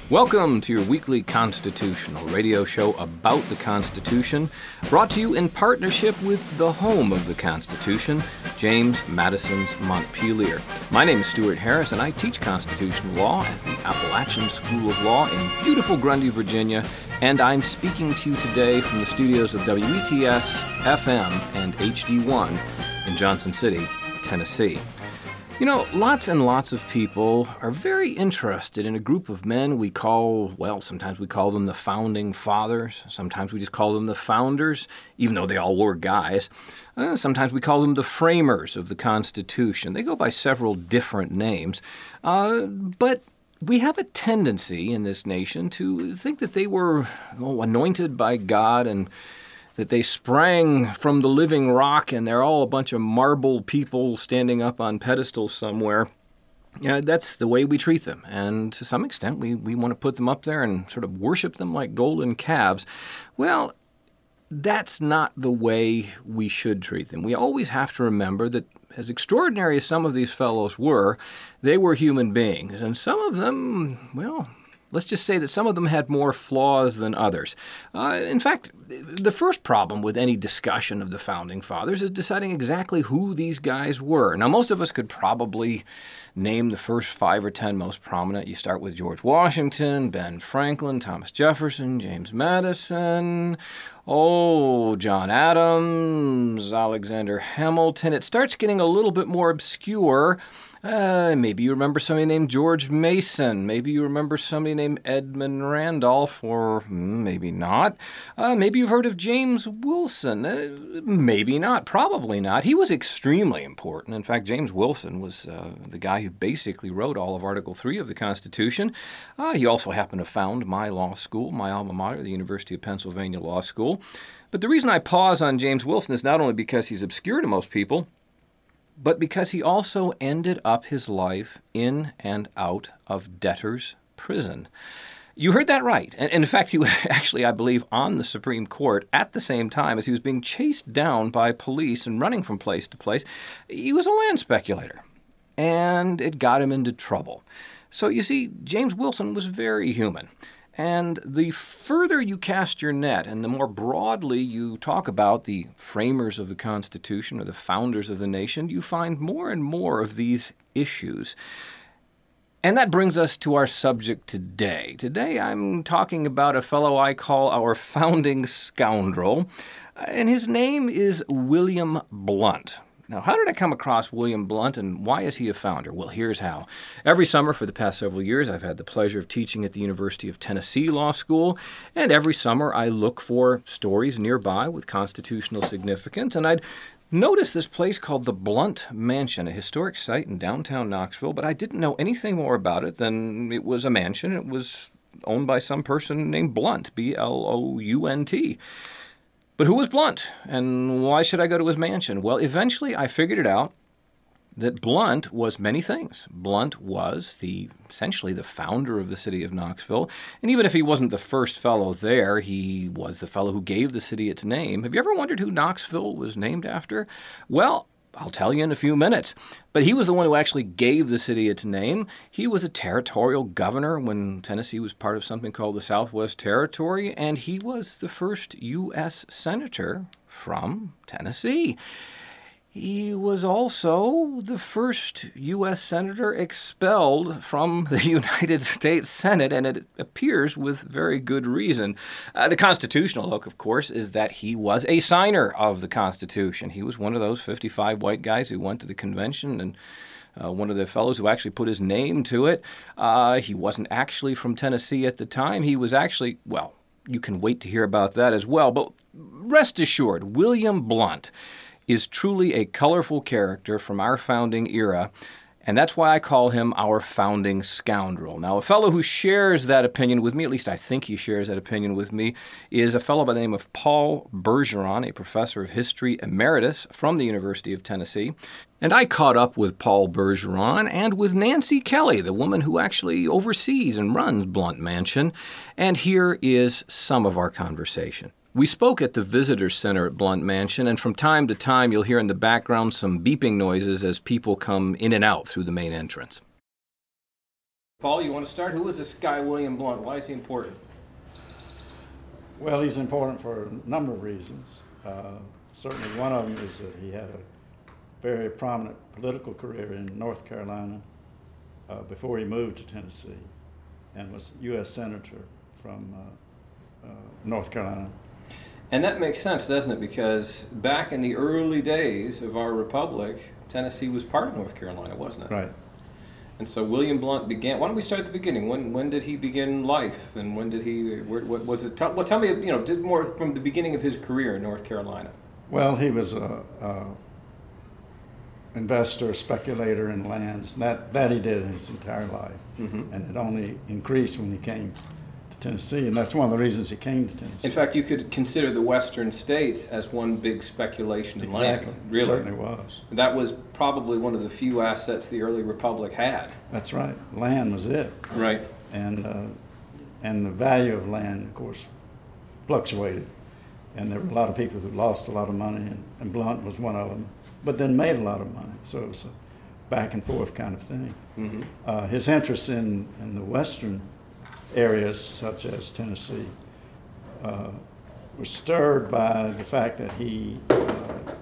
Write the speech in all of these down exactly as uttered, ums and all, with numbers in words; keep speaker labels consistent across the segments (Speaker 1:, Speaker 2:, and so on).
Speaker 1: Welcome to your weekly constitutional radio show about the Constitution, brought to you in partnership with the home of the Constitution, James Madison's Montpelier. My name is Stuart Harris, and I teach constitutional law at the Appalachian School of Law in beautiful Grundy, Virginia, and I'm speaking to you today from the studios of W E T S, F M, and H D one in Johnson City, Tennessee. You know, lots and lots of people are very interested in a group of men we call, well, sometimes we call them the Founding Fathers. Sometimes we just call them the Founders, even though they all were guys. Uh, sometimes we call them the Framers of the Constitution. They go by several different names. Uh, but we have a tendency in this nation to think that they were oh, anointed by God and that they sprang from the living rock and they're all a bunch of marble people standing up on pedestals somewhere. Yeah, that's the way we treat them. And to some extent, we, we want to put them up there and sort of worship them like golden calves. Well, that's not the way we should treat them. We always have to remember that as extraordinary as some of these fellows were, they were human beings. And some of them, well, let's just say that some of them had more flaws than others. Uh, in fact, the first problem with any discussion of the Founding Fathers is deciding exactly who these guys were. Now, most of us could probably name the first five or ten most prominent. You start with George Washington, Ben Franklin, Thomas Jefferson, James Madison, oh, John Adams, Alexander Hamilton. It starts getting a little bit more obscure. Uh, maybe you remember somebody named George Mason. Maybe you remember somebody named Edmund Randolph, or maybe not. Uh, maybe you've heard of James Wilson. Uh, maybe not. Probably not. He was extremely important. In fact, James Wilson was uh, the guy who basically wrote all of Article three of the Constitution. Uh, he also happened to found my law school, my alma mater, the University of Pennsylvania Law School. But the reason I pause on James Wilson is not only because he's obscure to most people, but because he also ended up his life in and out of debtor's prison. You heard that right. And in fact, he was actually, I believe, on the Supreme Court at the same time as he was being chased down by police and running from place to place. He was a land speculator, and it got him into trouble. So you see, James Wilson was very human. And the further you cast your net and the more broadly you talk about the framers of the Constitution or the founders of the nation, you find more and more of these issues. And that brings us to our subject today. Today I'm talking about a fellow I call our founding scoundrel, and his name is William Blount. Now, how did I come across William Blount, and why is he a founder? Well, here's how. Every summer for the past several years, I've had the pleasure of teaching at the University of Tennessee Law School, and every summer I look for stories nearby with constitutional significance, and I'd noticed this place called the Blount Mansion, a historic site in downtown Knoxville, but I didn't know anything more about it than it was a mansion. It was owned by some person named Blount, B L O U N T. But who was Blount, and why should I go to his mansion? Well, eventually I figured it out that Blount was many things. Blount was the essentially the founder of the city of Knoxville, and even if he wasn't the first fellow there, he was the fellow who gave the city its name. Have you ever wondered who Knoxville was named after? Well, I'll tell you in a few minutes. But he was the one who actually gave the city its name. He was a territorial governor when Tennessee was part of something called the Southwest Territory, and he was the first U S senator from Tennessee. He was also the first U S senator expelled from the United States Senate, and it appears with very good reason. Uh, the constitutional look, of course, is that he was a signer of the Constitution. He was one of those fifty-five white guys who went to the convention and Uh, one of the fellows who actually put his name to it. Uh, he wasn't actually from Tennessee at the time. He was actually, well, you can wait to hear about that as well. But rest assured, William Blount is truly a colorful character from our founding era, and that's why I call him our founding scoundrel. Now, a fellow who shares that opinion with me, at least I think he shares that opinion with me, is a fellow by the name of Paul Bergeron, a professor of history emeritus from the University of Tennessee. And I caught up with Paul Bergeron and with Nancy Kelly, the woman who actually oversees and runs Blount Mansion, and here is some of our conversation. We spoke at the Visitor Center at Blount Mansion, and from time to time you'll hear in the background some beeping noises as people come in and out through the main entrance. Paul, you want to start? Who was this guy, William Blount? Why is he important?
Speaker 2: Well, he's important for a number of reasons. Uh, certainly one of them is that he had a very prominent political career in North Carolina uh, before he moved to Tennessee, and was U S Senator from uh, uh, North Carolina.
Speaker 1: And that makes sense, doesn't it? Because back in the early days of our republic, Tennessee was part of North Carolina, wasn't it?
Speaker 2: Right.
Speaker 1: And so William Blount began. Why don't we start at the beginning? When when did he begin life, and when did he? Where, what was it? Tell, well, tell me. You know, did more from the beginning of his career in North Carolina.
Speaker 2: Well, he was a, a investor, speculator in lands. That that he did in his entire life, mm-hmm. and it only increased when he came to Tennessee, and that's one of the reasons he came to Tennessee.
Speaker 1: In fact, you could consider the western states as one big speculation in
Speaker 2: exactly.
Speaker 1: land. Really,
Speaker 2: it certainly was.
Speaker 1: That was probably one of the few assets the early republic had.
Speaker 2: That's right. Land was it.
Speaker 1: Right.
Speaker 2: And uh, and the value of land, of course, fluctuated, and there were a lot of people who lost a lot of money, and, and Blount was one of them, but then made a lot of money. So it was a back and forth kind of thing. Mm-hmm. Uh, his interest in, in the western areas, such as Tennessee, uh, was stirred by the fact that he uh,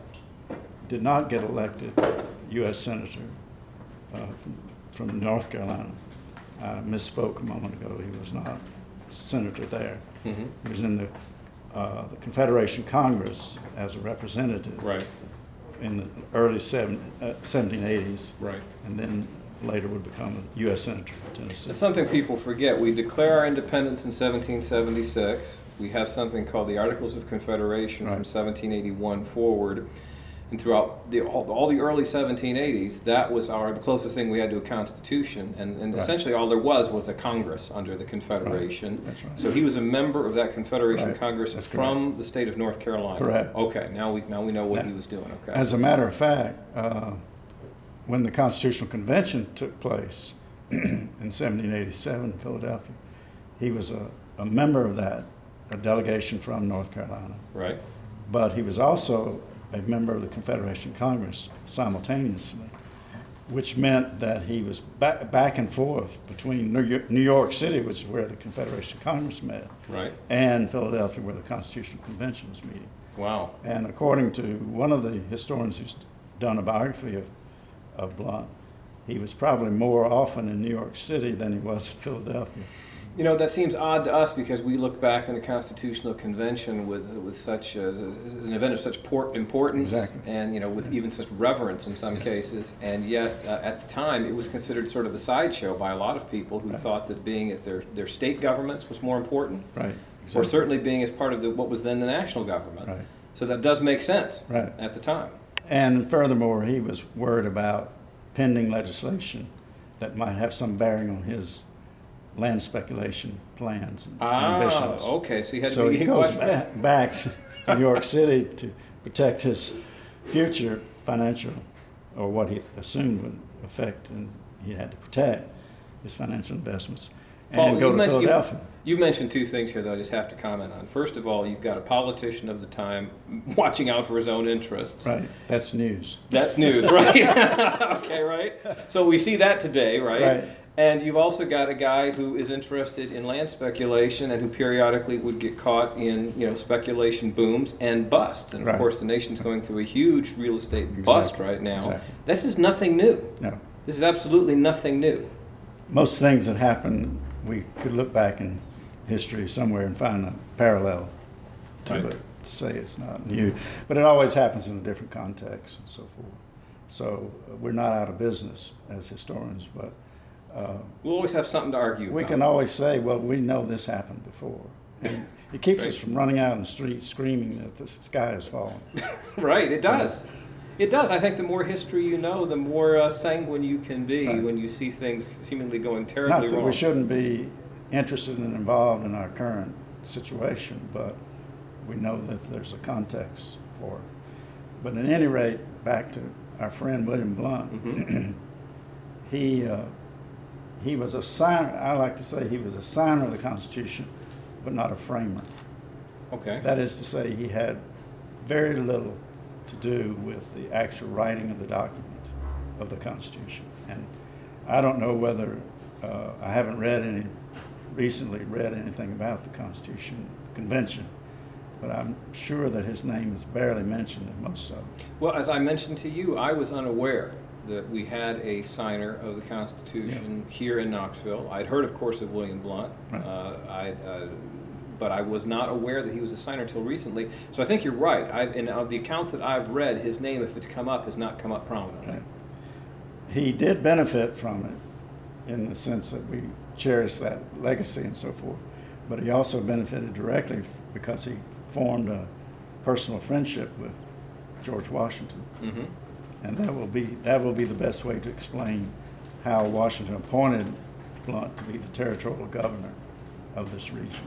Speaker 2: did not get elected U S Senator uh, from, from North Carolina. I misspoke a moment ago. He was not a senator there. Mm-hmm. He was in the, uh, the Confederation Congress as a representative.
Speaker 1: Right.
Speaker 2: In the early seven, uh, seventeen eighties.
Speaker 1: Right.
Speaker 2: And then later would become a U S Senator for Tennessee.
Speaker 1: It's something people forget. We declare our independence in seventeen seventy-six. We have something called the Articles of Confederation right. from seventeen eighty-one forward. And throughout the, all, all the early seventeen eighties, that was our the closest thing we had to a constitution. And, and right. essentially all there was was a Congress under the Confederation.
Speaker 2: Right. That's right.
Speaker 1: So he was a member of that Confederation
Speaker 2: right.
Speaker 1: Congress
Speaker 2: That's
Speaker 1: from
Speaker 2: correct.
Speaker 1: the state of North Carolina.
Speaker 2: Correct.
Speaker 1: Okay, now we now we know what
Speaker 2: now,
Speaker 1: he was doing. Okay.
Speaker 2: As a matter of fact, uh, when the Constitutional Convention took place in seventeen eighty-seven in Philadelphia, he was a, a member of that, a delegation from North Carolina.
Speaker 1: Right.
Speaker 2: But he was also a member of the Confederation Congress simultaneously, which meant that he was back, back and forth between New York, New York City, which is where the Confederation Congress met,
Speaker 1: right.
Speaker 2: and Philadelphia, where the Constitutional Convention was meeting.
Speaker 1: Wow. And
Speaker 2: according to one of the historians who's done a biography of of Blount, he was probably more often in New York City than he was in Philadelphia.
Speaker 1: You know, that seems odd to us because we look back on the Constitutional Convention with with such uh, as an event of such por- importance,
Speaker 2: exactly.
Speaker 1: and you know, with even such reverence in some cases. And yet, uh, at the time, it was considered sort of a sideshow by a lot of people who right. thought that being at their, their state governments was more important,
Speaker 2: right? Exactly.
Speaker 1: Or certainly being as part of the, what was then the national government.
Speaker 2: Right.
Speaker 1: So that does make sense,
Speaker 2: right.
Speaker 1: at the time.
Speaker 2: And furthermore, he was worried about pending legislation that might have some bearing on his land speculation plans and
Speaker 1: ah,
Speaker 2: ambitions.
Speaker 1: Okay, so he had to
Speaker 2: so
Speaker 1: be
Speaker 2: he goes back, back to New York City to protect his future financial, or what he assumed would affect, and he had to protect his financial investments.
Speaker 1: Paul,
Speaker 2: and go to Philadelphia.
Speaker 1: You, you mentioned two things here that I just have to comment on. First of all, you've got a politician of the time watching out for his own interests.
Speaker 2: Right. That's news.
Speaker 1: That's news, right? Okay, right? So we see that today, right?
Speaker 2: Right.
Speaker 1: And you've also got a guy who is interested in land speculation and who periodically would get caught in, you know, speculation booms and busts. And of
Speaker 2: right.
Speaker 1: course, the nation's going through a huge real estate
Speaker 2: exactly.
Speaker 1: bust right now.
Speaker 2: Exactly.
Speaker 1: This is nothing new.
Speaker 2: No.
Speaker 1: This is absolutely nothing new.
Speaker 2: Most things that happen, we could look back in history somewhere and find a parallel to
Speaker 1: right.
Speaker 2: it, to say it's not new. But it always happens in a different context and so forth. So uh, we're not out of business as historians, but uh,
Speaker 1: we'll always have something to argue
Speaker 2: we
Speaker 1: about.
Speaker 2: can always say, well, we know this happened before. And it keeps
Speaker 1: right.
Speaker 2: us from running out in the streets screaming that the sky is falling.
Speaker 1: Right, it does. Uh, It does. I think the more history you know, the more uh, sanguine you can be right. when you see things seemingly going terribly
Speaker 2: wrong. Not that
Speaker 1: wrong.
Speaker 2: we shouldn't be interested and involved in our current situation, but we know that there's a context for it. But at any rate, back to our friend William Blount, mm-hmm. he uh, he was a signer. I like to say he was a signer of the Constitution, but not a framer.
Speaker 1: Okay.
Speaker 2: That is to say, he had very little to do with the actual writing of the document of the Constitution. And I don't know whether uh, I haven't read any, recently read anything about the Constitution Convention, but I'm sure that his name is barely mentioned in most of them.
Speaker 1: Well, as I mentioned to you, I was unaware that we had a signer of the Constitution yeah. here in Knoxville. I'd heard, of course, of William Blount, right. uh, I, uh, but I was not aware that he was a signer until recently. So I think you're right. I've, in uh, the accounts that I've read, his name, if it's come up, has not come up prominently.
Speaker 2: Right. He did benefit from it in the sense that we cherish that legacy and so forth, but he also benefited directly because he formed a personal friendship with George Washington. Mm-hmm. And that will be that will be the best way to explain how Washington appointed Blount to be the territorial governor of this region.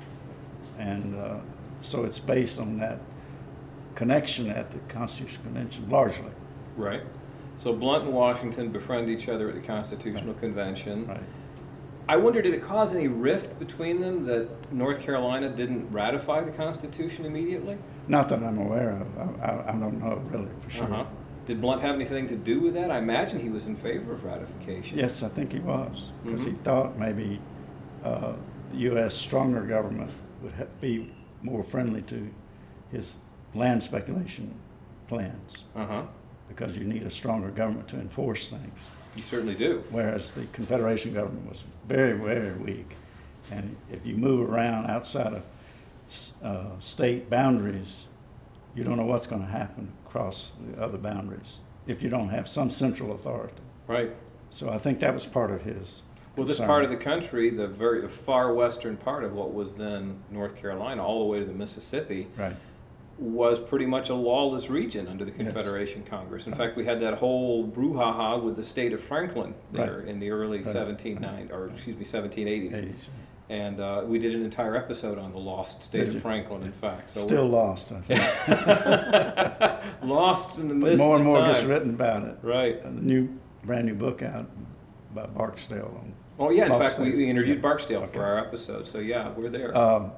Speaker 2: And uh, so it's based on that connection at the Constitutional Convention, largely.
Speaker 1: Right. So Blount and Washington befriend each other at the Constitutional right. Convention.
Speaker 2: Right.
Speaker 1: I wonder, did it cause any rift between them that North Carolina didn't ratify the Constitution immediately?
Speaker 2: Not that I'm aware of. I, I, I don't know really for sure.
Speaker 1: Uh-huh. Did Blount have anything to do with that? I imagine he was in favor of ratification.
Speaker 2: Yes, I think he was, because
Speaker 1: mm-hmm.
Speaker 2: he thought maybe uh, the U S stronger government would ha- be more friendly to his land speculation plans.
Speaker 1: Uh-huh.
Speaker 2: Because you need a stronger government to enforce things.
Speaker 1: You certainly do.
Speaker 2: Whereas the Confederation government was very, very weak. And if you move around outside of uh, state boundaries, you don't know what's going to happen across the other boundaries if you don't have some central authority.
Speaker 1: Right.
Speaker 2: So I think that was part of his
Speaker 1: Well, this
Speaker 2: concern.
Speaker 1: part of the country, the very the far western part of what was then North Carolina, all the way to the Mississippi,
Speaker 2: right.
Speaker 1: was pretty much a lawless region under the Confederation yes. Congress. In right. fact, we had that whole brouhaha with the state of Franklin there right. in the early right. seventeen ninety, or excuse me, seventeen eighties. eighties. And uh, we did an entire episode on the lost state did of you? Franklin, in fact. So
Speaker 2: Still lost, I think.
Speaker 1: Lost in the mist
Speaker 2: But more and more
Speaker 1: time.
Speaker 2: gets written about it.
Speaker 1: Right.
Speaker 2: Uh, the new, brand new book out by Barksdale. On
Speaker 1: oh, yeah. In
Speaker 2: lost
Speaker 1: fact, we, we interviewed
Speaker 2: yeah.
Speaker 1: Barksdale
Speaker 2: okay.
Speaker 1: for our episode. So, yeah, we're there.
Speaker 2: Um,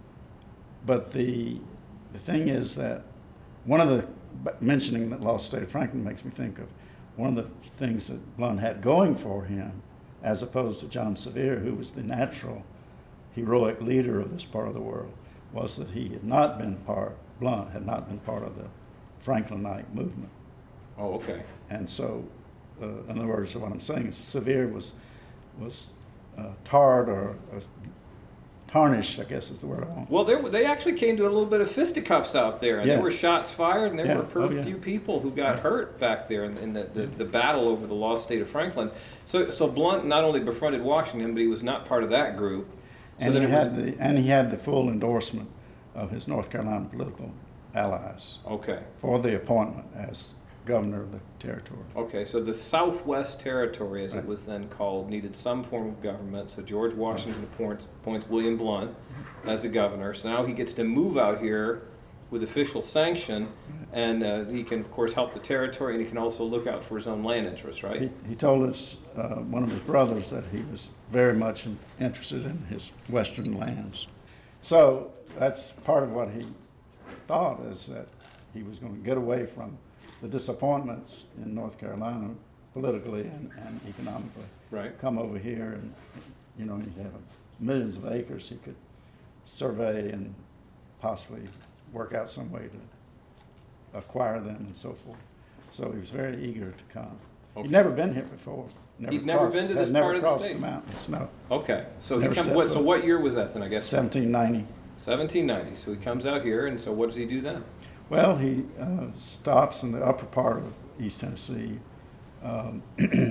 Speaker 2: but the the thing is that one of the, mentioning that lost state of Franklin makes me think of one of the things that Blount had going for him, as opposed to John Sevier, who was the natural heroic leader of this part of the world, was that he had not been part, Blount had not been part of the Franklinite movement.
Speaker 1: Oh, okay.
Speaker 2: And so, uh, in other words, what I'm saying is Sevier was was uh, tarred or uh, tarnished, I guess is the word I want.
Speaker 1: Well, there, they actually came to a little bit of fisticuffs out there, and
Speaker 2: yeah.
Speaker 1: there were shots fired, and there
Speaker 2: yeah.
Speaker 1: were a pretty
Speaker 2: oh, yeah.
Speaker 1: few people who got
Speaker 2: right.
Speaker 1: hurt back there in, in the, the, the battle over the lost state of Franklin. So, so Blount not only befriended Washington, but he was not part of that group. So
Speaker 2: and, he
Speaker 1: then
Speaker 2: had
Speaker 1: was,
Speaker 2: the, and he had the full endorsement of his North Carolina political allies
Speaker 1: okay.
Speaker 2: for the appointment as governor of the territory.
Speaker 1: Okay, so the Southwest Territory, as
Speaker 2: right.
Speaker 1: it was then called, needed some form of government. So George Washington right. appoints, appoints William Blount as the governor. So now he gets to move out here with official sanction, right. and uh, he can, of course, help the territory, and he can also look out for his own land interests, right?
Speaker 2: He, he told us, uh, one of his brothers, that he was very much in, interested in his western lands. So that's part of what he thought, is that he was going to get away from the disappointments in North Carolina politically and, and economically.
Speaker 1: Right.
Speaker 2: Come over here and, you know, he'd have millions of acres he could survey and possibly work out some way to acquire them and so forth. So he was very eager to come. Okay. He'd never been here before. Never
Speaker 1: He'd
Speaker 2: crossed,
Speaker 1: never been to this
Speaker 2: never
Speaker 1: part of the
Speaker 2: crossed
Speaker 1: state?
Speaker 2: the mountains, no.
Speaker 1: Okay, so he
Speaker 2: Never
Speaker 1: comes.
Speaker 2: set
Speaker 1: What, so
Speaker 2: foot.
Speaker 1: what year was that then? I guess
Speaker 2: seventeen ninety.
Speaker 1: seventeen ninety. So he comes out here, and so what does he do then?
Speaker 2: Well, he uh, stops in the upper part of East Tennessee. Um,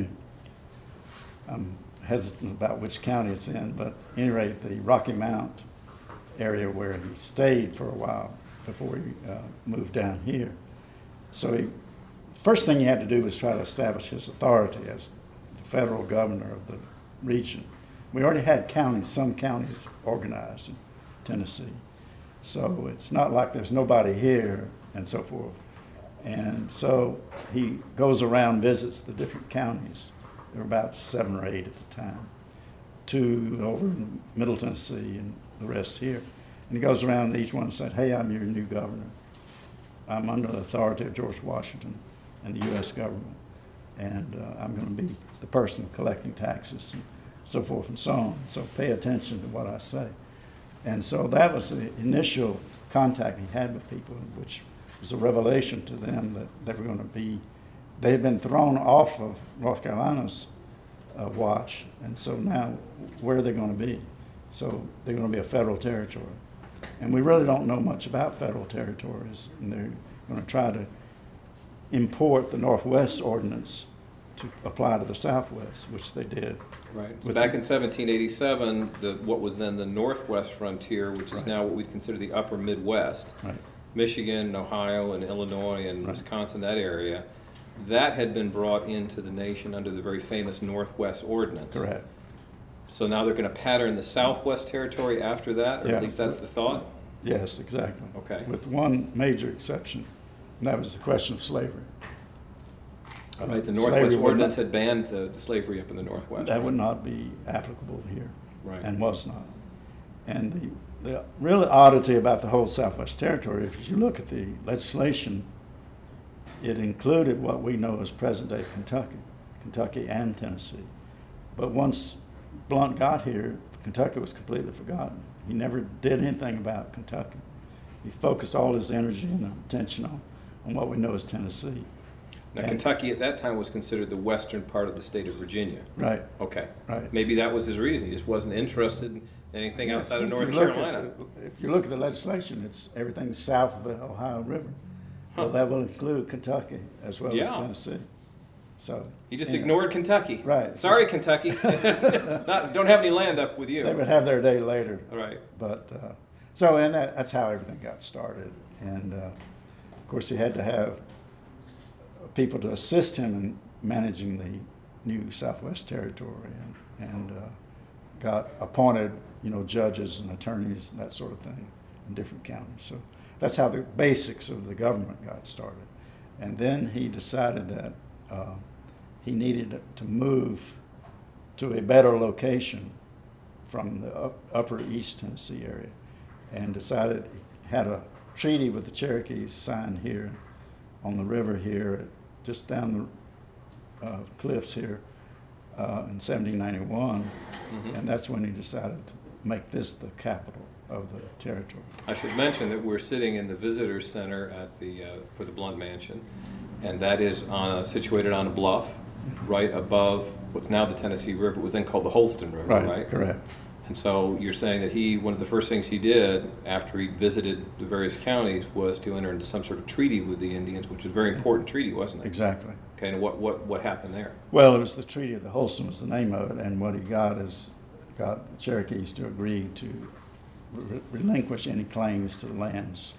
Speaker 2: I'm hesitant about which county it's in, but at any rate, the Rocky Mount area where he stayed for a while before he uh, moved down here. So he, first thing he had to do was try to establish his authority as the federal governor of the region. We already had counties, some counties organized in Tennessee. So it's not like there's nobody here and so forth. And so he goes around, visits the different counties. There were about seven or eight at the time, two over in Middle Tennessee and the rest here. And he goes around each one and said, hey, I'm your new governor. I'm under the authority of George Washington and the U S government. And uh, I'm going to be the person collecting taxes and so forth and so on. So pay attention to what I say. And so that was the initial contact he had with people, which was a revelation to them that they were going to be, they had been thrown off of North Carolina's uh, watch, and so now where are they going to be? So they're going to be a federal territory. And we really don't know much about federal territories, and they're going to try to import the Northwest Ordinance to apply to the Southwest, which they did.
Speaker 1: Right. So back in seventeen eighty-seven, the, what was then the Northwest frontier, which is
Speaker 2: Right.
Speaker 1: now what we'd consider the upper Midwest,
Speaker 2: Right.
Speaker 1: Michigan, and Ohio, and Illinois, and
Speaker 2: Right.
Speaker 1: Wisconsin, that area, that had been brought into the nation under the very famous Northwest Ordinance.
Speaker 2: Correct.
Speaker 1: So now they're going to pattern the Southwest territory after that, or
Speaker 2: Yeah.
Speaker 1: at least that's the thought?
Speaker 2: Yes, exactly.
Speaker 1: Okay.
Speaker 2: With one major exception, and that was the question of slavery. Uh,
Speaker 1: Right, the
Speaker 2: slavery
Speaker 1: Northwest
Speaker 2: would
Speaker 1: Ordinance
Speaker 2: not-
Speaker 1: had banned the, the slavery up in the Northwest.
Speaker 2: That
Speaker 1: right?
Speaker 2: would not be applicable here.
Speaker 1: Right.
Speaker 2: And was not. And the, the real oddity about the whole Southwest Territory, if you look at the legislation, it included what we know as present-day Kentucky, Kentucky and Tennessee. But once Blount got here, Kentucky was completely forgotten. He never did anything about Kentucky. He focused all his energy and attention on, on what we know as Tennessee.
Speaker 1: Now,
Speaker 2: And-
Speaker 1: Kentucky at that time was considered the western part of the state of Virginia.
Speaker 2: Right.
Speaker 1: Okay.
Speaker 2: Right.
Speaker 1: Maybe that was his reason. He just wasn't interested in anything
Speaker 2: Yes,
Speaker 1: outside of
Speaker 2: if
Speaker 1: North
Speaker 2: you look at
Speaker 1: Carolina.
Speaker 2: the- If you look at the legislation, it's everything south of the Ohio River. Well,
Speaker 1: Huh.
Speaker 2: that will include Kentucky as well as
Speaker 1: Yeah.
Speaker 2: Tennessee. So.
Speaker 1: He just
Speaker 2: you know,
Speaker 1: ignored Kentucky.
Speaker 2: Right. It's
Speaker 1: Sorry,
Speaker 2: just-
Speaker 1: Kentucky. Not, don't have any land up with you.
Speaker 2: They would have their day later.
Speaker 1: All right.
Speaker 2: But, uh, so, and that, that's how everything got started. And, uh, of course, he had to have people to assist him in managing the new Southwest Territory, and, and uh, got appointed, you know, judges and attorneys and that sort of thing in different counties. So that's how the basics of the government got started. And then he decided that uh, he needed to move to a better location from the up, upper East Tennessee area, and decided he had a treaty with the Cherokees signed here on the river here, just down the uh, cliffs here uh, in seventeen ninety-one,
Speaker 1: Mhm.
Speaker 2: and that's when he decided to make this the capital of the territory.
Speaker 1: I should mention that we're sitting in the visitor center at the uh, for the Blount Mansion, and that is on a, situated on a bluff right above what's now the Tennessee River. It was then called the Holston River, right?
Speaker 2: Correct.
Speaker 1: And so you're saying that he, one of the first things he did after he visited the various counties was to enter into some sort of treaty with the Indians, which was a very important treaty, wasn't it?
Speaker 2: Exactly.
Speaker 1: Okay, and what, what, what happened there?
Speaker 2: Well, it was the Treaty of the Holston was the name of it, and what he got is got the Cherokees to agree to re- relinquish any claims to the lands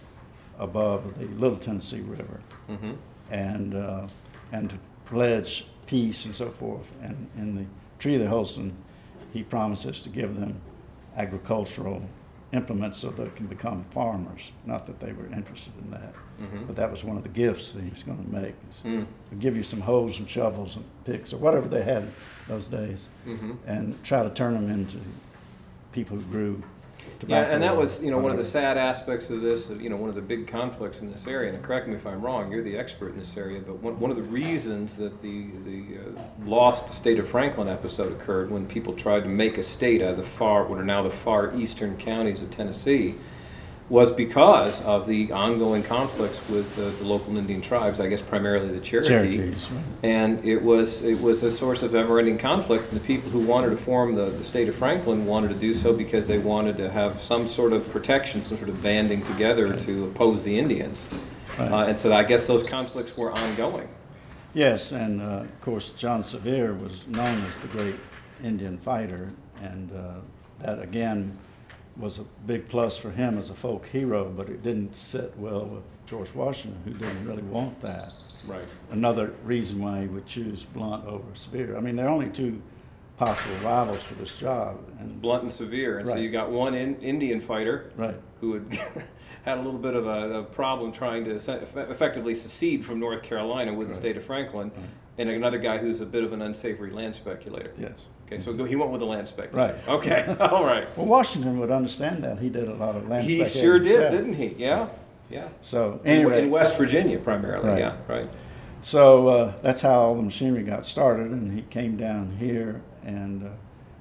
Speaker 2: above the Little Tennessee River,
Speaker 1: Mm-hmm.
Speaker 2: and uh, and to pledge peace and so forth. And in the Treaty of the Holston, he promises to give them agricultural implements so they can become farmers. Not that they were interested in that,
Speaker 1: Mhm.
Speaker 2: but that was one of the gifts that he was going to make. Is
Speaker 1: Mm.
Speaker 2: we'll give you some hoes and shovels and picks or whatever they had those days,
Speaker 1: Mhm.
Speaker 2: and try to turn them into people who grew
Speaker 1: Yeah,
Speaker 2: tobacco.
Speaker 1: and that
Speaker 2: or
Speaker 1: was, you know, one of the
Speaker 2: whatever.
Speaker 1: sad aspects of this, you know, one of the big conflicts in this area, and correct me if I'm wrong, you're the expert in this area, but one, one of the reasons that the, the uh, lost state of Franklin episode occurred when people tried to make a state out of the far, what are now the far eastern counties of Tennessee, was because of the ongoing conflicts with uh, the local Indian tribes, I guess primarily the Cherokee.
Speaker 2: Cherokees, right.
Speaker 1: And it was it was a source of ever-ending conflict. The people who wanted to form the, the state of Franklin wanted to do so because they wanted to have some sort of protection, some sort of banding together to oppose the Indians.
Speaker 2: Right.
Speaker 1: Uh, and so I guess those conflicts were ongoing.
Speaker 2: Yes, and uh, of course John Sevier was known as the great Indian fighter, and uh, that again was a big plus for him as a folk hero, but it didn't sit well with George Washington, who didn't really want that.
Speaker 1: Right.
Speaker 2: Another reason why he would choose Blount over Sevier. I mean, there are only two possible rivals for this job. And
Speaker 1: Blunt and Sevier. And so
Speaker 2: Right.
Speaker 1: you got one in, Indian fighter
Speaker 2: right,
Speaker 1: who had had a little bit of a, a problem trying to se- effectively secede from North Carolina with the
Speaker 2: Right.
Speaker 1: state of Franklin,
Speaker 2: Right.
Speaker 1: and another guy who's a bit of an unsavory land speculator.
Speaker 2: yes.
Speaker 1: Okay, so he went with the land speculator.
Speaker 2: Right.
Speaker 1: Okay, all right.
Speaker 2: Well, Washington would understand that. He did a lot of land
Speaker 1: He
Speaker 2: speculating
Speaker 1: sure did,
Speaker 2: himself.
Speaker 1: didn't he? Yeah, yeah.
Speaker 2: So
Speaker 1: In,
Speaker 2: anyway,
Speaker 1: in West Virginia primarily,
Speaker 2: Right.
Speaker 1: yeah, right.
Speaker 2: So uh, that's how all the machinery got started, and he came down here and uh,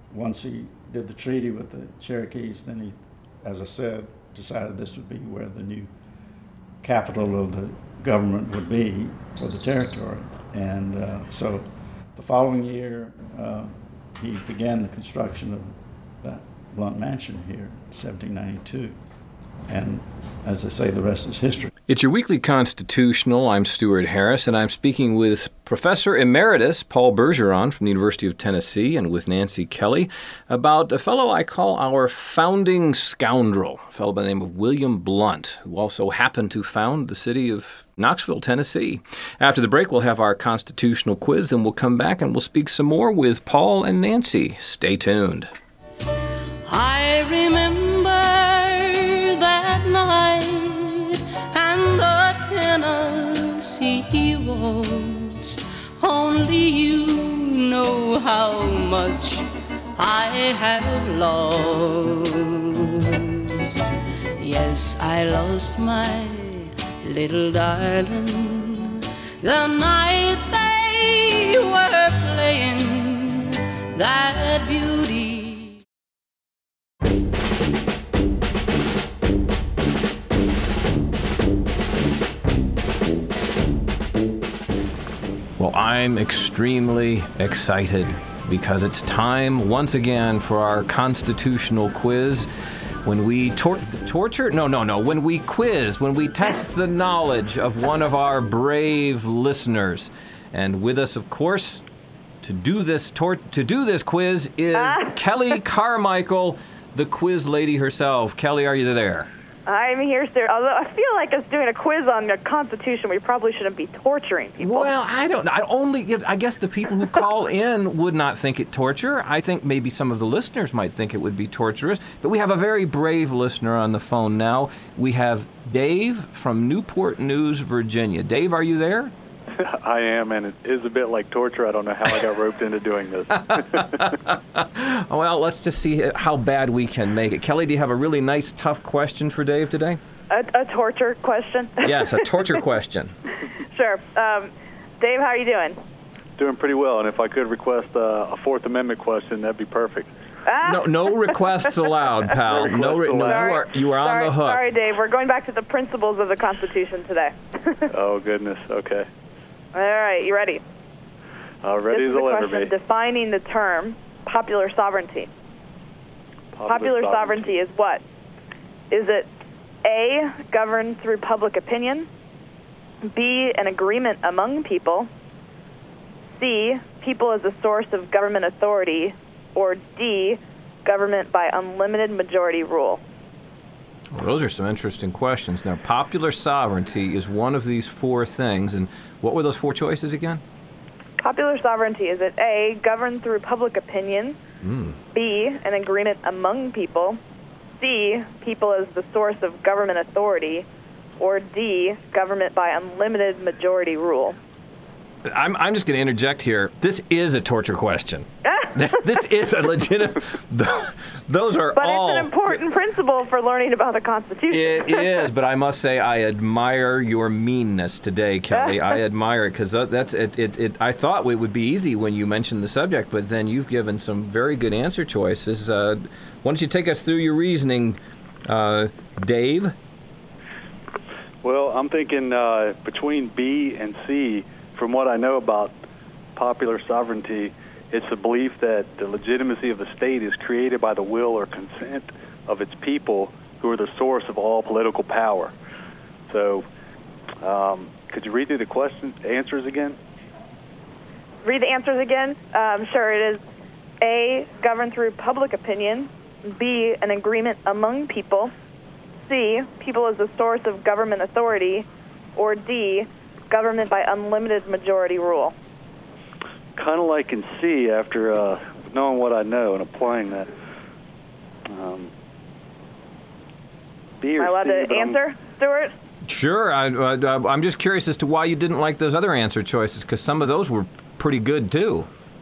Speaker 2: once he did the treaty with the Cherokees, then he, as I said, decided this would be where the new capital of the government would be for the territory. And uh, so the following year, uh, he began the construction of that Blount Mansion here in seventeen ninety-two. And as I say, the rest is history.
Speaker 1: It's your weekly Constitutional. I'm Stuart Harris, and I'm speaking with Professor Emeritus Paul Bergeron from the University of Tennessee and with Nancy Kelly about a fellow I call our founding scoundrel, a fellow by the name of William Blount, who also happened to found the city of Knoxville, Tennessee. After the break, we'll have our constitutional quiz, and we'll come back and we'll speak some more with Paul and Nancy. Stay tuned.
Speaker 3: I remember that night and the Tennessee roads. Only you know how much I have lost. Yes, I lost my little darling the night they were playing that beauty.
Speaker 1: Well, I'm extremely excited because it's time once again for our constitutional quiz. When we tor- torture? No, no, no. When we quiz, when we test the knowledge of one of our brave listeners. And with us, of course, to do this tor- to do this quiz is ah. Kelly Carmichael, the quiz lady herself. Kelly, are you there?
Speaker 4: I'm here, sir. Although I feel like us doing a quiz on the Constitution, we probably shouldn't be torturing people.
Speaker 1: Well, I don't know. I only, I guess the people who call in would not think it torture. I think maybe some of the listeners might think it would be torturous. But we have a very brave listener on the phone now. We have Dave from Newport News, Virginia. Dave, are you there?
Speaker 5: I am, and it is a bit like torture. I don't know how I got roped into doing this.
Speaker 1: Well, let's just see how bad we can make it. Kelly, do you have a really nice, tough question for Dave today?
Speaker 4: A, a torture question?
Speaker 1: Yes, a torture question.
Speaker 4: Sure. Um, Dave, how are you doing?
Speaker 5: Doing pretty well, and if I could request uh, a Fourth Amendment question, that'd be perfect.
Speaker 4: Ah.
Speaker 1: No, no requests allowed, pal. No, re- no, you are you are
Speaker 4: sorry,
Speaker 1: on the hook.
Speaker 4: Sorry, Dave. We're going back to the principles of the Constitution today.
Speaker 5: Oh goodness. Okay.
Speaker 4: All right, you ready?
Speaker 5: Uh, ready
Speaker 4: this
Speaker 5: as I'll ever
Speaker 4: be.
Speaker 5: be.
Speaker 4: Defining the term popular sovereignty.
Speaker 5: Popular,
Speaker 4: popular
Speaker 5: sovereignty.
Speaker 4: sovereignty is what? Is it A, governed through public opinion, B, an agreement among people, C, people as a source of government authority, or D, government by unlimited majority rule?
Speaker 1: Well, those are some interesting questions. Now, popular sovereignty is one of these four things, and what were those four choices again?
Speaker 4: Popular sovereignty, is it A, governed through public opinion, mm. B, an agreement among people, C, people as the source of government authority, or D, government by unlimited majority rule?
Speaker 1: I'm, I'm just going to interject here. This is a torture question. This is a legitimate... Those are
Speaker 4: but
Speaker 1: all...
Speaker 4: But it's an important principle for learning about the Constitution.
Speaker 1: It is, but I must say I admire your meanness today, Kelly. I admire it, because that's it, it, it. I thought it would be easy when you mentioned the subject, but then you've given some very good answer choices. Uh, why don't you take us through your reasoning, uh, Dave?
Speaker 5: Well, I'm thinking uh, between B and C, from what I know about popular sovereignty, it's the belief that the legitimacy of the state is created by the will or consent of its people, who are the source of all political power. So, um, could you read through the questions, answers again?
Speaker 4: Read the answers again? Um, sure, it is A, governed through public opinion, B, an agreement among people, C, people as the source of government authority, or D, government by unlimited majority rule.
Speaker 5: Kind of like in C, after uh, knowing what I know and applying that. Um, B or
Speaker 4: Am I allowed
Speaker 5: C,
Speaker 4: to answer, Stuart?
Speaker 1: Sure. I, I, I'm just curious as to why you didn't like those other answer choices, because some of those were pretty good, too.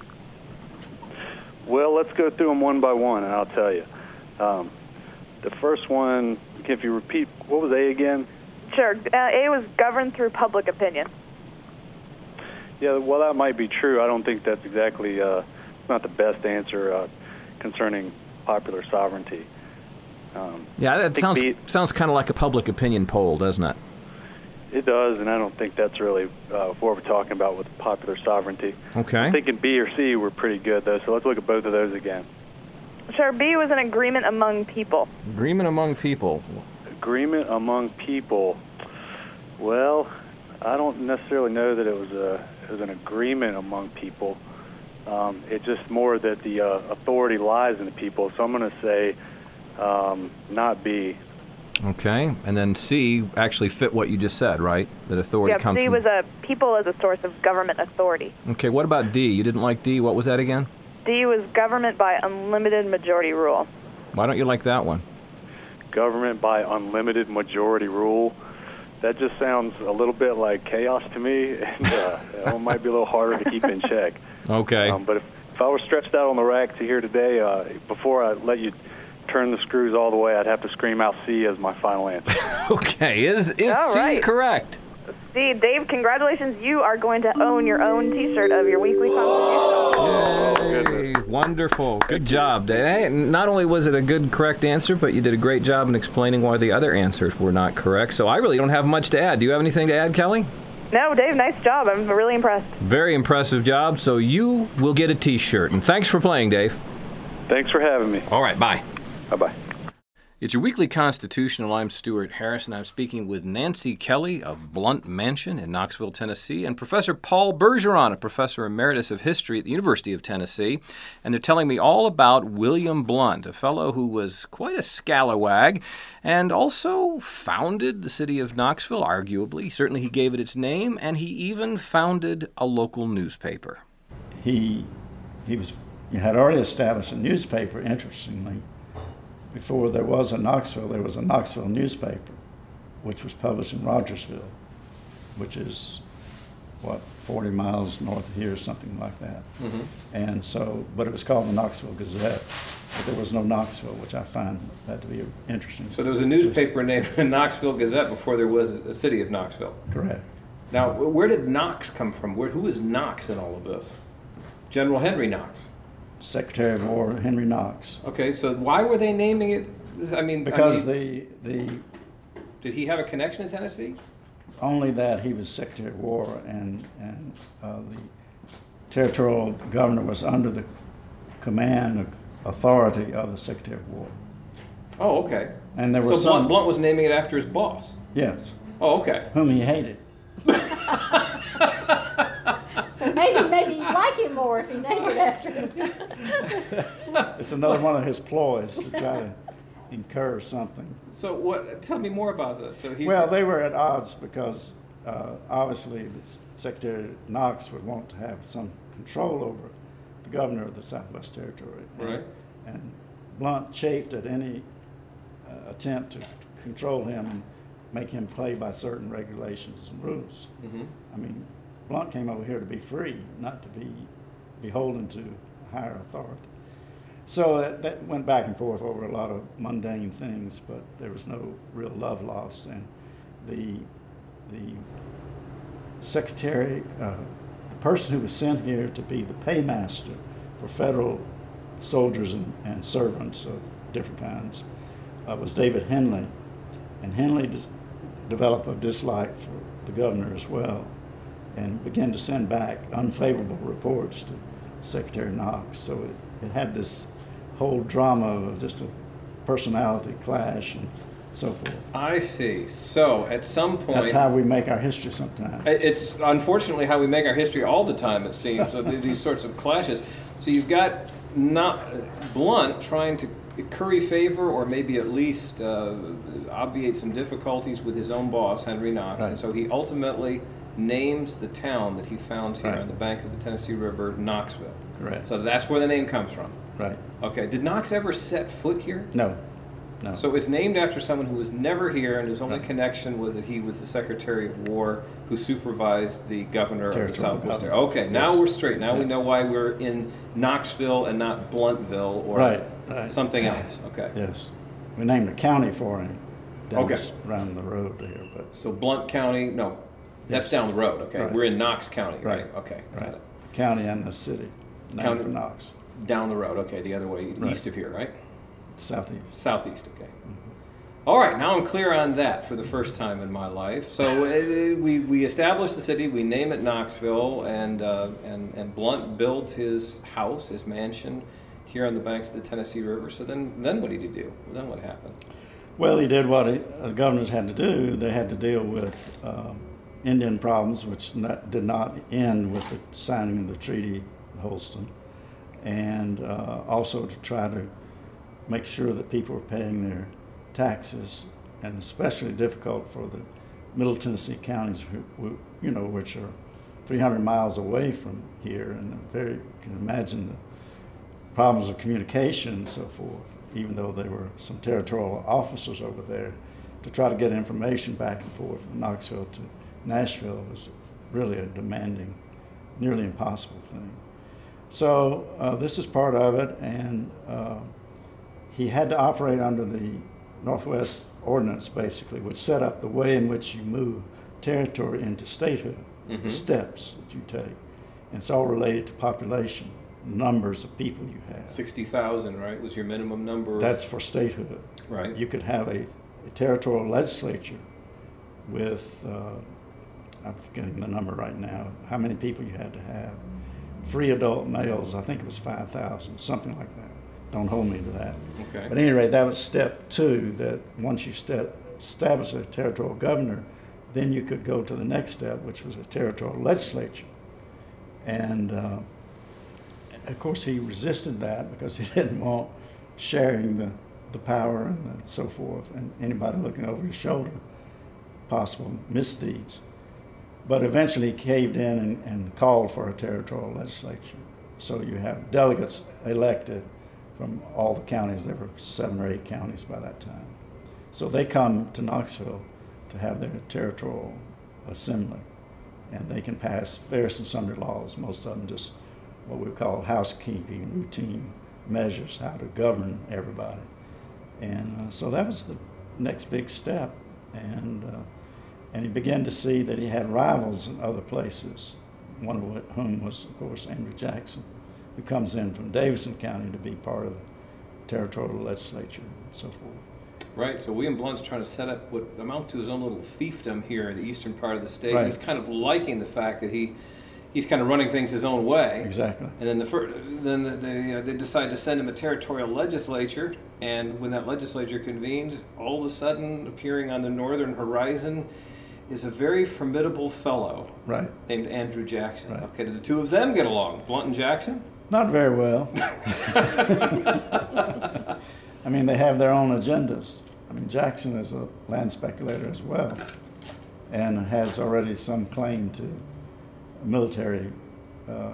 Speaker 5: Well, let's go through them one by one, and I'll tell you. Um, the first one, if you repeat, what was A again?
Speaker 4: Sure. Uh, A was governed through public opinion.
Speaker 5: Yeah, well, that might be true. I don't think that's exactly uh, not the best answer. Uh, concerning popular sovereignty. Um,
Speaker 1: Yeah, that sounds
Speaker 5: B,
Speaker 1: sounds kind of like a public opinion poll, doesn't it?
Speaker 5: It does, and I don't think that's really uh, what we're talking about with popular sovereignty.
Speaker 1: Okay.
Speaker 5: I'm thinking B or C were pretty good, though, so let's look at both of those again.
Speaker 4: Sure, B was an agreement among people.
Speaker 1: Agreement among people.
Speaker 5: Agreement among people. Well, I don't necessarily know that it was a it was an agreement among people. Um, it's just more that the uh, authority lies in the people. So I'm going to say um, not B.
Speaker 1: Okay, and then C actually fit what you just said, right? That authority
Speaker 4: Yeah,
Speaker 1: comes
Speaker 4: C
Speaker 1: from...
Speaker 4: was a people as a source of government authority.
Speaker 1: Okay, what about D? You didn't like D. What was that again?
Speaker 4: D was government by unlimited majority rule.
Speaker 1: Why don't you like that one?
Speaker 5: Government by unlimited majority rule. That just sounds a little bit like chaos to me, and uh, that one might be a little harder to keep in check.
Speaker 1: Okay.
Speaker 5: Um, but if, if I were stretched out on the rack to here today, uh, before I let you turn the screws all the way, I'd have to scream out C as my final answer.
Speaker 1: Okay, is is
Speaker 4: All
Speaker 1: C
Speaker 4: right.
Speaker 1: correct?
Speaker 4: C, Dave, congratulations. You are going to own your own T-shirt of your weekly constitutional.
Speaker 1: Yay, wonderful. Good job, Dave. Hey, not only was it a good, correct answer, but you did a great job in explaining why the other answers were not correct. So I really don't have much to add. Do you have anything to add, Kelly?
Speaker 4: No, Dave, nice job. I'm really impressed.
Speaker 1: Very impressive job. So you will get a T-shirt. And thanks for playing, Dave.
Speaker 5: Thanks for having me.
Speaker 1: All right, bye.
Speaker 5: Bye-bye.
Speaker 1: It's your weekly constitutional. I'm Stuart Harris, and I'm speaking with Nancy Kelly of Blount Mansion in Knoxville, Tennessee, and Professor Paul Bergeron, a professor emeritus of history at the University of Tennessee. And they're telling me all about William Blount, a fellow who was quite a scalawag and also founded the city of Knoxville, arguably. Certainly he gave it its name, and he even founded a local newspaper.
Speaker 2: He, he, was, he had already established a newspaper, interestingly. Before there was a Knoxville, there was a Knoxville newspaper, which was published in Rogersville, which is, what, forty miles north of here, something like that. Mm-hmm. And so, but it was called the Knoxville Gazette, but there was no Knoxville, which I find that to be interesting.
Speaker 1: So there was a newspaper named the Knoxville Gazette before there was a city of Knoxville.
Speaker 2: Correct.
Speaker 1: Now, where did Knox come from? Where, who is Knox in all of this? General Henry Knox.
Speaker 2: Secretary of War Henry Knox.
Speaker 1: Okay, so why were they naming it? This, I mean,
Speaker 2: Because
Speaker 1: I mean,
Speaker 2: the the
Speaker 1: did he have a connection to Tennessee?
Speaker 2: only that he was Secretary of War, and and uh, the territorial governor was under the command of authority of the Secretary of War.
Speaker 1: Oh, okay.
Speaker 2: And there
Speaker 1: so
Speaker 2: was
Speaker 1: Blount,
Speaker 2: some
Speaker 1: Blount was naming it after his boss.
Speaker 2: yes,
Speaker 1: Oh, okay.
Speaker 2: whom he hated.
Speaker 6: Maybe, maybe you'd like him more if he named it after him.
Speaker 2: It's another one of his ploys to try to incur something.
Speaker 1: So what? Tell me more about this. So he
Speaker 2: Well,
Speaker 1: said,
Speaker 2: they were at odds because uh, obviously the Secretary Knox would want to have some control over the governor of the Southwest Territory. And,
Speaker 1: Right.
Speaker 2: and Blount chafed at any uh, attempt to control him and make him play by certain regulations and rules.
Speaker 1: mm-hmm.
Speaker 2: I mean, Blount came over here to be free, not to be beholden to higher authority. So that, that went back and forth over a lot of mundane things, but there was no real love lost. And the the secretary, uh, the person who was sent here to be the paymaster for federal soldiers and, and servants of different kinds, uh, was David Henley. And Henley dis- developed a dislike for the governor as well, and began to send back unfavorable reports to Secretary Knox. So it, it had this whole drama of just a personality clash and so forth.
Speaker 1: I see. So at some point,
Speaker 2: That's how we make our history sometimes.
Speaker 1: it's unfortunately how we make our history all the time. It seems so th- these sorts of clashes. So you've got not Blount trying to curry favor, or maybe at least uh, obviate some difficulties with his own boss, Henry Knox,
Speaker 2: Right.
Speaker 1: and so he ultimately names the town that he found here
Speaker 2: Right.
Speaker 1: on the bank of the Tennessee River, Knoxville.
Speaker 2: Correct.
Speaker 1: So that's where the name comes from.
Speaker 2: Right.
Speaker 1: Okay. Did Knox ever set foot here?
Speaker 2: No. No.
Speaker 1: So it's named after someone who was never here, and whose only
Speaker 2: Right.
Speaker 1: connection was that he was the Secretary of War who supervised the governor of the
Speaker 2: Territorial
Speaker 1: Southwest.
Speaker 2: governor.
Speaker 1: Okay, now
Speaker 2: Yes.
Speaker 1: we're straight. Now we
Speaker 2: Yeah.
Speaker 1: know why we're in Knoxville and not Blountville or
Speaker 2: Right, right.
Speaker 1: something else. Okay.
Speaker 2: Yes. We named a county for him down
Speaker 1: Okay.
Speaker 2: this- around the road there, but
Speaker 1: So Blount County, no, that's
Speaker 2: Yes.
Speaker 1: down the road. Okay,
Speaker 2: Right.
Speaker 1: we're in Knox County, right?
Speaker 2: Right.
Speaker 1: Okay, got
Speaker 2: right.
Speaker 1: it.
Speaker 2: The county and the city named
Speaker 1: County-
Speaker 2: for Knox.
Speaker 1: Down the road, okay, the other way,
Speaker 2: Right.
Speaker 1: east of here, right?
Speaker 2: Southeast.
Speaker 1: Southeast, okay. All right, now I'm clear on that for the first time in my life. So uh, we, we establish the city, we name it Knoxville, and, uh, and, and Blount builds his house, his mansion, here on the banks of the Tennessee River. So then, then what did he do? Then what happened?
Speaker 2: Well, he did what he, the governors had to do. They had to deal with um, Indian problems, which not, did not end with the signing of the Treaty of Holston, and uh, also to try to make sure that people were paying their taxes, and especially difficult for the Middle Tennessee counties, who, who, you know, which are three hundred miles away from here, and very, you can imagine the problems of communication and so forth, even though there were some territorial officers over there, to try to get information back and forth from Knoxville to Nashville was really a demanding, nearly impossible thing. So uh, this is part of it, and uh, he had to operate under the Northwest Ordinance, basically, which set up the way in which you move territory into statehood,
Speaker 1: Mhm.
Speaker 2: the steps that you take. And it's all related to population, numbers of people you have.
Speaker 1: sixty thousand, right, was your minimum number?
Speaker 2: That's for statehood.
Speaker 1: right.
Speaker 2: You could have a, a territorial legislature with, uh, I'm forgetting the number right now, how many people you had to have. Free adult males, I think it was five thousand, something like that. Don't hold me to that.
Speaker 1: Okay.
Speaker 2: But at any rate, that was step two, that once you step, establish a territorial governor, then you could go to the next step, which was a territorial legislature. And uh, of course, he resisted that because he didn't want sharing the, the power and the so forth, and anybody looking over his shoulder, possible misdeeds. But eventually he caved in and, and called for a territorial legislature. So you have delegates elected from all the counties. There were seven or eight counties by that time. So they come to Knoxville to have their territorial assembly, and they can pass various and sundry laws, most of them just what we call housekeeping, routine measures, how to govern everybody. And uh, so that was the next big step. And, uh, and he began to see that he had rivals in other places, one of whom was, of course, Andrew Jackson, who comes in from Davidson County to be part of the territorial legislature and so forth.
Speaker 1: Right, so William Blount's trying to set up what amounts to his own little fiefdom here in the eastern part of the state.
Speaker 2: Right.
Speaker 1: He's kind of liking the fact that he he's kind of running things his own way.
Speaker 2: Exactly.
Speaker 1: And then the fir- then the, the, uh, they decide to send him a territorial legislature, and when that legislature convenes, all of a sudden appearing on the northern horizon is a very formidable fellow
Speaker 2: Right.
Speaker 1: named Andrew Jackson.
Speaker 2: Right.
Speaker 1: Okay, did the two of them get along, Blount and Jackson?
Speaker 2: Not very well. I mean, they have their own agendas. I mean, Jackson is a land speculator as well, and has already some claim to military uh,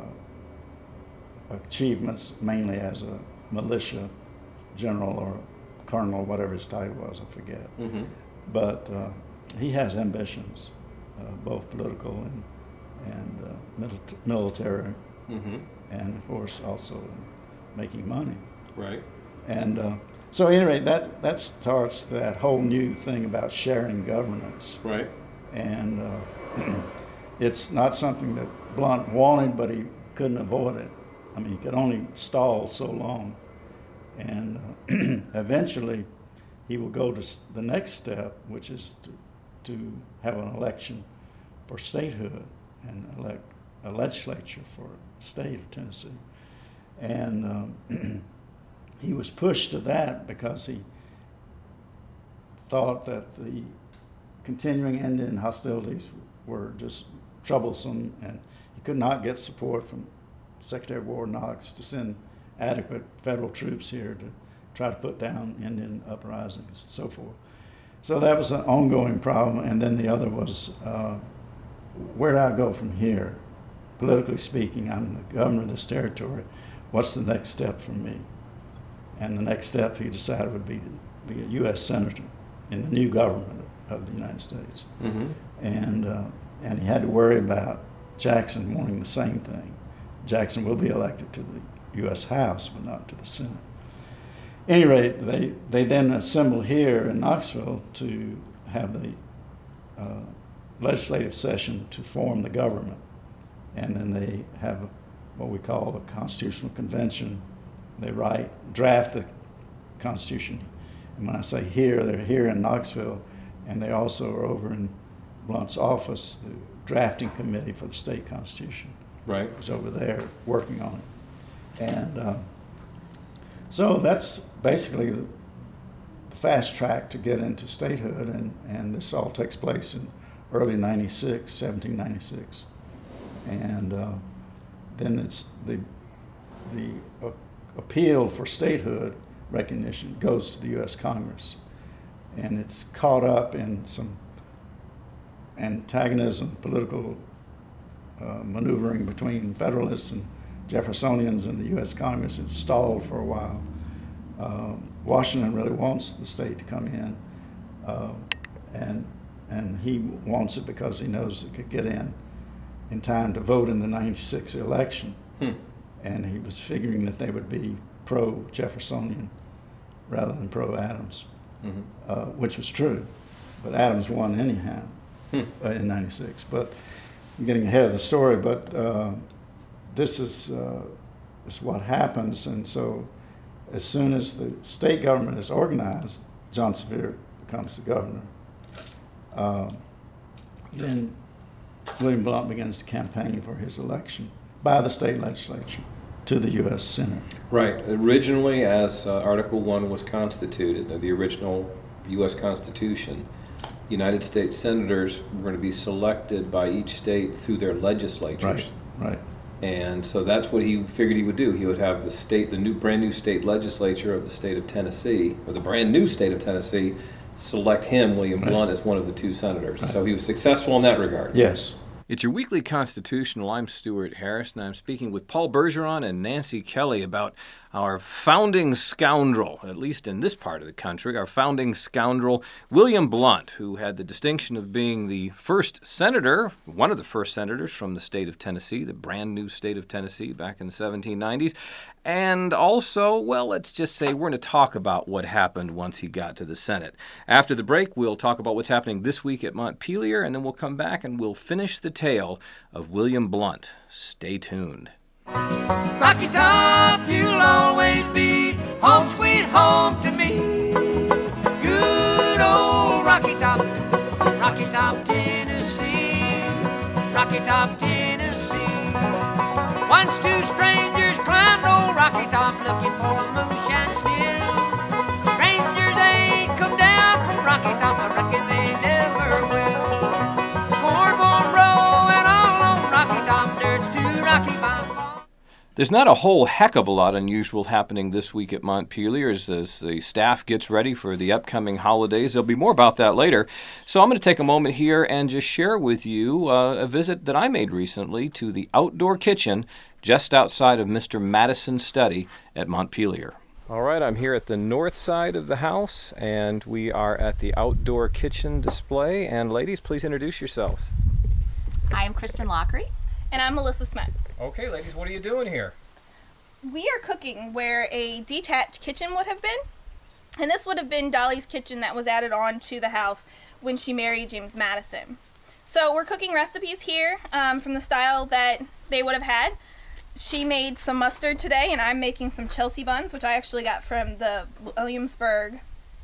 Speaker 2: achievements, mainly as a militia general or colonel, whatever his title was, I forget.
Speaker 1: Mm-hmm.
Speaker 2: But uh, he has ambitions, uh, both political and, and uh, mili- military,
Speaker 1: Mm-hmm.
Speaker 2: and of course also making money.
Speaker 1: Right.
Speaker 2: And uh, so anyway, that, that starts that whole new thing about sharing governance.
Speaker 1: Right.
Speaker 2: And uh, it's not something that Blount wanted, but he couldn't avoid it. I mean, he could only stall so long. And uh, eventually he will go to s- the next step, which is to, to have an election for statehood and elect a legislature for the state of Tennessee. And um, he was pushed to that because he thought that the continuing Indian hostilities were just troublesome, and he could not get support from Secretary of War Knox to send adequate federal troops here to try to put down Indian uprisings and so forth. So that was an ongoing problem. And then the other was, uh, where do I go from here? Politically speaking, I'm the governor of this territory. What's the next step for me? And the next step he decided would be to be a U S senator in the new government of the United States.
Speaker 1: Mm-hmm.
Speaker 2: And, uh, and he had to worry about Jackson wanting the same thing. Jackson will be elected to the U S House, but not to the Senate. At any rate, they, they then assemble here in Knoxville to have the uh, legislative session to form the government. And then they have what we call a constitutional convention they write, draft the Constitution. And when I say here, they're here in Knoxville, and they also are over in Blunt's office, the drafting committee for the state constitution.
Speaker 1: Right.
Speaker 2: Was over there working on it. And uh, so that's basically the, the fast track to get into statehood, and, and this all takes place in early ninety-six, seventeen ninety-six. And uh, then it's the, the uh, appeal for statehood recognition goes to the U S Congress. And it's caught up in some antagonism, political uh, maneuvering between Federalists and Jeffersonians in the U S Congress. It's stalled for a while. Uh, Washington really wants the state to come in, uh, and and he wants it because he knows it could get in in time to vote in the ninety-six election. Hmm. And he was figuring that they would be pro-Jeffersonian rather than pro-Adams, mm-hmm. uh, which was true. But Adams won anyhow hmm. uh, in ninety-six. But I'm getting ahead of the story, but uh, this is, uh, is what happens. And so as soon as the state government is organized, John Sevier becomes the governor. Uh, then William Blount begins to campaign for his election by the state legislature to the U S Senate.
Speaker 1: Right. Originally, as uh, Article One was constituted, uh, the original U S Constitution, United States senators were going to be selected by each state through their legislatures.
Speaker 2: Right. Right.
Speaker 1: And so that's what he figured he would do. He would have the state, the new, brand new state legislature of the state of Tennessee, or the brand new state of Tennessee, select him, William right. Blount, as one of the two senators. Right. So he was successful in that regard.
Speaker 2: Yes.
Speaker 1: It's your weekly Constitutional. I'm Stuart Harris, and I'm speaking with Paul Bergeron and Nancy Kelly about our founding scoundrel, at least in this part of the country, our founding scoundrel, William Blount, who had the distinction of being the first senator, one of the first senators from the state of Tennessee, the brand new state of Tennessee back in the seventeen nineties. And also, well, let's just say we're going to talk about what happened once he got to the Senate. After the break, we'll talk about what's happening this week at Montpelier, and then we'll come back and we'll finish the tale of William Blount. Stay tuned.
Speaker 7: Rocky Top, you'll always be home sweet home to me. Good old Rocky Top, Rocky Top, Tennessee, Rocky Top, Tennessee. Once two strangers climbed old Rocky Top looking for a moonshine still. Strangers ain't come down from Rocky Top, I reckon they never will. Cornbone Row and all on Rocky Top, there's two Rocky Mountains.
Speaker 1: There's not a whole heck of a lot unusual happening this week at Montpelier as, as the staff gets ready for the upcoming holidays. There'll be more about that later. So I'm going to take a moment here and just share with you uh, a visit that I made recently to the outdoor kitchen just outside of Mister Madison's study at Montpelier. All right, I'm here at the north side of the house, and we are at the outdoor kitchen display. And ladies, please introduce yourselves.
Speaker 8: Hi, I'm Kristen Lockery.
Speaker 9: And I'm Melissa Smets.
Speaker 1: Okay, ladies, what are you doing here?
Speaker 9: We are cooking where a detached kitchen would have been. And this would have been Dolly's kitchen that was added on to the house when she married James Madison. So we're cooking recipes here um, from the style that they would have had. She made some mustard today, and I'm making some Chelsea buns, which I actually got from the Williamsburg...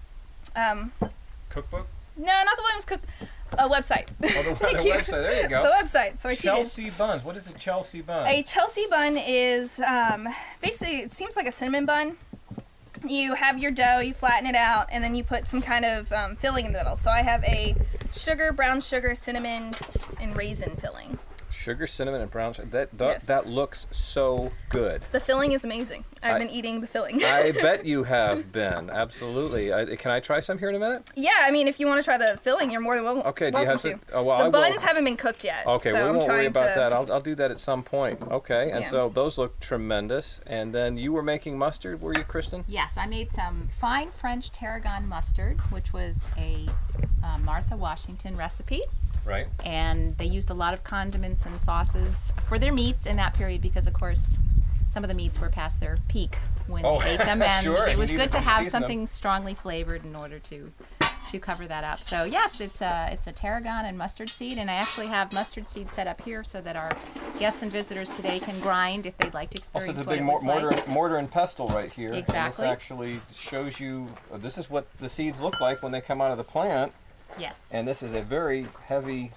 Speaker 9: Um,
Speaker 1: Cookbook?
Speaker 9: No, not the Williams Cook... A website.
Speaker 1: Oh, the, the website. There you go.
Speaker 9: The website. So I
Speaker 1: Chelsea
Speaker 9: cheated.
Speaker 1: buns. What is a Chelsea bun?
Speaker 9: A Chelsea bun is um, basically, it seems like a cinnamon bun. You have your dough, you flatten it out, and then you put some kind of um, filling in the middle. So I have a sugar, brown sugar, cinnamon, and raisin filling.
Speaker 1: Sugar, cinnamon, and brown sugar. That, that,
Speaker 9: yes.
Speaker 1: that looks so good.
Speaker 9: The filling is amazing. I've
Speaker 1: I,
Speaker 9: been eating the filling.
Speaker 1: I bet you have been. Absolutely. I, can I try some here in a minute?
Speaker 9: Yeah, I mean, if you want to try the filling, you're more than wel-
Speaker 1: okay,
Speaker 9: welcome
Speaker 1: do you have
Speaker 9: to.
Speaker 1: to. Oh, well,
Speaker 9: the
Speaker 1: I
Speaker 9: buns
Speaker 1: will.
Speaker 9: haven't been cooked yet.
Speaker 1: Okay,
Speaker 9: so
Speaker 1: we
Speaker 9: I'm
Speaker 1: won't worry about
Speaker 9: to...
Speaker 1: that. I'll, I'll do that at some point. Okay, and
Speaker 9: yeah.
Speaker 1: so those look tremendous. And then you were making mustard, were you, Kristen?
Speaker 8: Yes, I made some fine French tarragon mustard, which was a uh, Martha Washington recipe.
Speaker 1: Right.
Speaker 8: And they used a lot of condiments and sauces for their meats in that period because, of course, some of the meats were past their peak when
Speaker 1: oh,
Speaker 8: they ate them. And
Speaker 1: sure.
Speaker 8: it was
Speaker 1: you
Speaker 8: good to have
Speaker 1: them.
Speaker 8: something strongly flavored in order to to cover that up. So yes, it's a it's a tarragon and mustard seed, and I actually have mustard seed set up here so that our guests and visitors today can grind if they'd like to experience
Speaker 1: Also, the
Speaker 8: what
Speaker 1: big
Speaker 8: it
Speaker 1: mor-
Speaker 8: was
Speaker 1: mortar,
Speaker 8: like.
Speaker 1: mortar and pestle right here.
Speaker 8: Exactly.
Speaker 1: And this actually shows you, uh, this is what the seeds look like when they come out of the plant.
Speaker 8: Yes.
Speaker 1: And this is a very heavy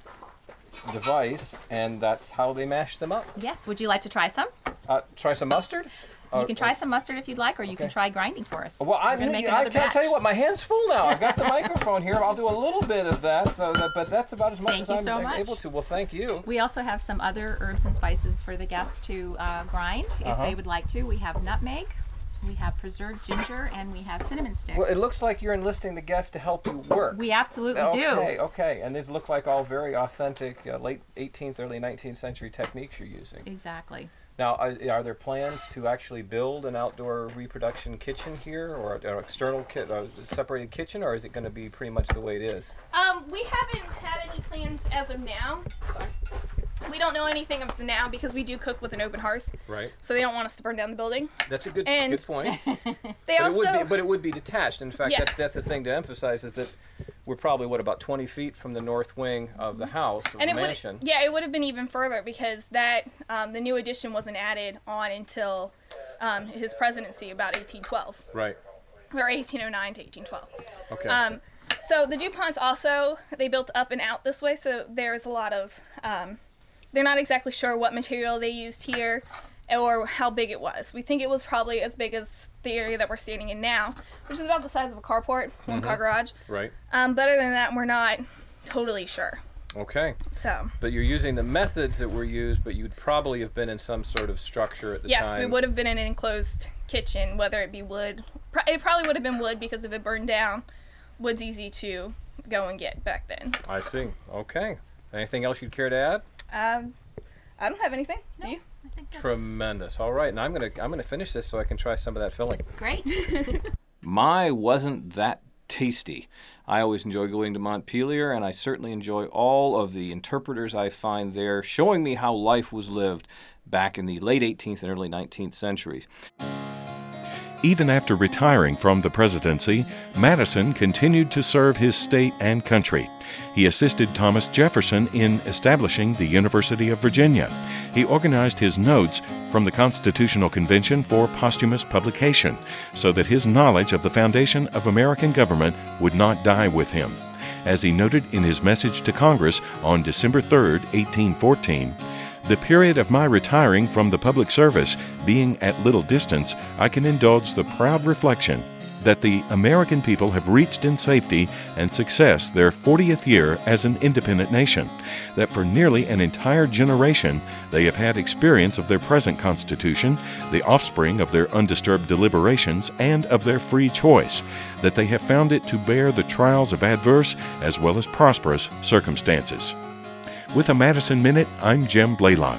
Speaker 1: device, and that's how they mash them up.
Speaker 8: Yes. Would you like to try some?
Speaker 1: Uh, try some mustard?
Speaker 8: You can try some mustard if you'd like, or you can try grinding for us.
Speaker 1: Well, I,
Speaker 8: We're gonna make
Speaker 1: I
Speaker 8: another
Speaker 1: can't tell you
Speaker 8: batch.
Speaker 1: what, my hand's full now. I've got the microphone here. I'll do a little bit of that, so that, but that's about as much
Speaker 8: Thank
Speaker 1: as
Speaker 8: you
Speaker 1: I'm
Speaker 8: so much.
Speaker 1: able to. Well, thank you.
Speaker 8: We also have some other herbs and spices for the guests to uh, grind if
Speaker 1: Uh-huh.
Speaker 8: they would like to. We have nutmeg, we have preserved ginger, and we have cinnamon sticks.
Speaker 1: Well, it looks like you're enlisting the guests to help you work.
Speaker 8: We absolutely
Speaker 1: okay,
Speaker 8: do.
Speaker 1: Okay, okay. And these look like all very authentic uh, late eighteenth, early nineteenth century techniques you're using.
Speaker 8: Exactly.
Speaker 1: Now, are, are there plans to actually build an outdoor reproduction kitchen here, or an external ki- uh, separated kitchen, or is it going to be pretty much the way it is?
Speaker 9: Um, we haven't had any plans as of now. We don't know anything as of now because we do cook with an open hearth.
Speaker 1: Right.
Speaker 9: So they don't want us to burn down the building.
Speaker 1: That's a good
Speaker 9: And
Speaker 1: good point.
Speaker 9: They
Speaker 1: but
Speaker 9: also.
Speaker 1: it would be, but it would be detached. In fact,
Speaker 9: Yes.
Speaker 1: that's that's the thing to emphasize is that we're probably what about twenty feet from the north wing of the house of
Speaker 9: and
Speaker 1: the
Speaker 9: it
Speaker 1: mansion.
Speaker 9: would, yeah, it would have been even further because that um, the new addition wasn't added on until um, his presidency about eighteen twelve,
Speaker 1: Right.
Speaker 9: or eighteen oh nine to eighteen twelve.
Speaker 1: Okay.
Speaker 9: Um, so the DuPonts also they built up and out this way, so there's a lot of. Um, they're not exactly sure what material they used here, or how big it was. We think it was probably as big as the area that we're standing in now, which is about the size of a carport, one
Speaker 1: Mhm.
Speaker 9: car garage.
Speaker 1: Right.
Speaker 9: Um, but other than that, we're not totally sure.
Speaker 1: Okay.
Speaker 9: So.
Speaker 1: But you're using the methods that were used, but you'd probably have been in some sort of structure at the
Speaker 9: Yes,
Speaker 1: time.
Speaker 9: we would have been in an enclosed kitchen, whether it be wood. Pro- It probably would have been wood because if it burned down, wood's easy to go and get back then.
Speaker 1: I see. Okay. Anything else you'd care to add?
Speaker 9: Um, I don't have anything. Do you?
Speaker 1: Tremendous. All right, and I'm gonna I'm gonna finish this so I can try some of that filling.
Speaker 8: Great.
Speaker 1: My, wasn't that tasty. I always enjoy going to Montpelier, and I certainly enjoy all of the interpreters I find there showing me how life was lived back in the late eighteenth and early nineteenth centuries.
Speaker 10: Even after retiring from the presidency, Madison continued to serve his state and country. He assisted Thomas Jefferson in establishing the University of Virginia. He organized his notes from the Constitutional Convention for posthumous publication, so that his knowledge of the foundation of American government would not die with him. As he noted in his message to Congress on December third, eighteen fourteen, "The period of my retiring from the public service being at little distance, I can indulge the proud reflection that the American people have reached in safety and success their fortieth year as an independent nation, that for nearly an entire generation they have had experience of their present Constitution, the offspring of their undisturbed deliberations and of their free choice, that they have found it to bear the trials of adverse as well as prosperous circumstances." With a Madison Minute, I'm Jim Blaylock.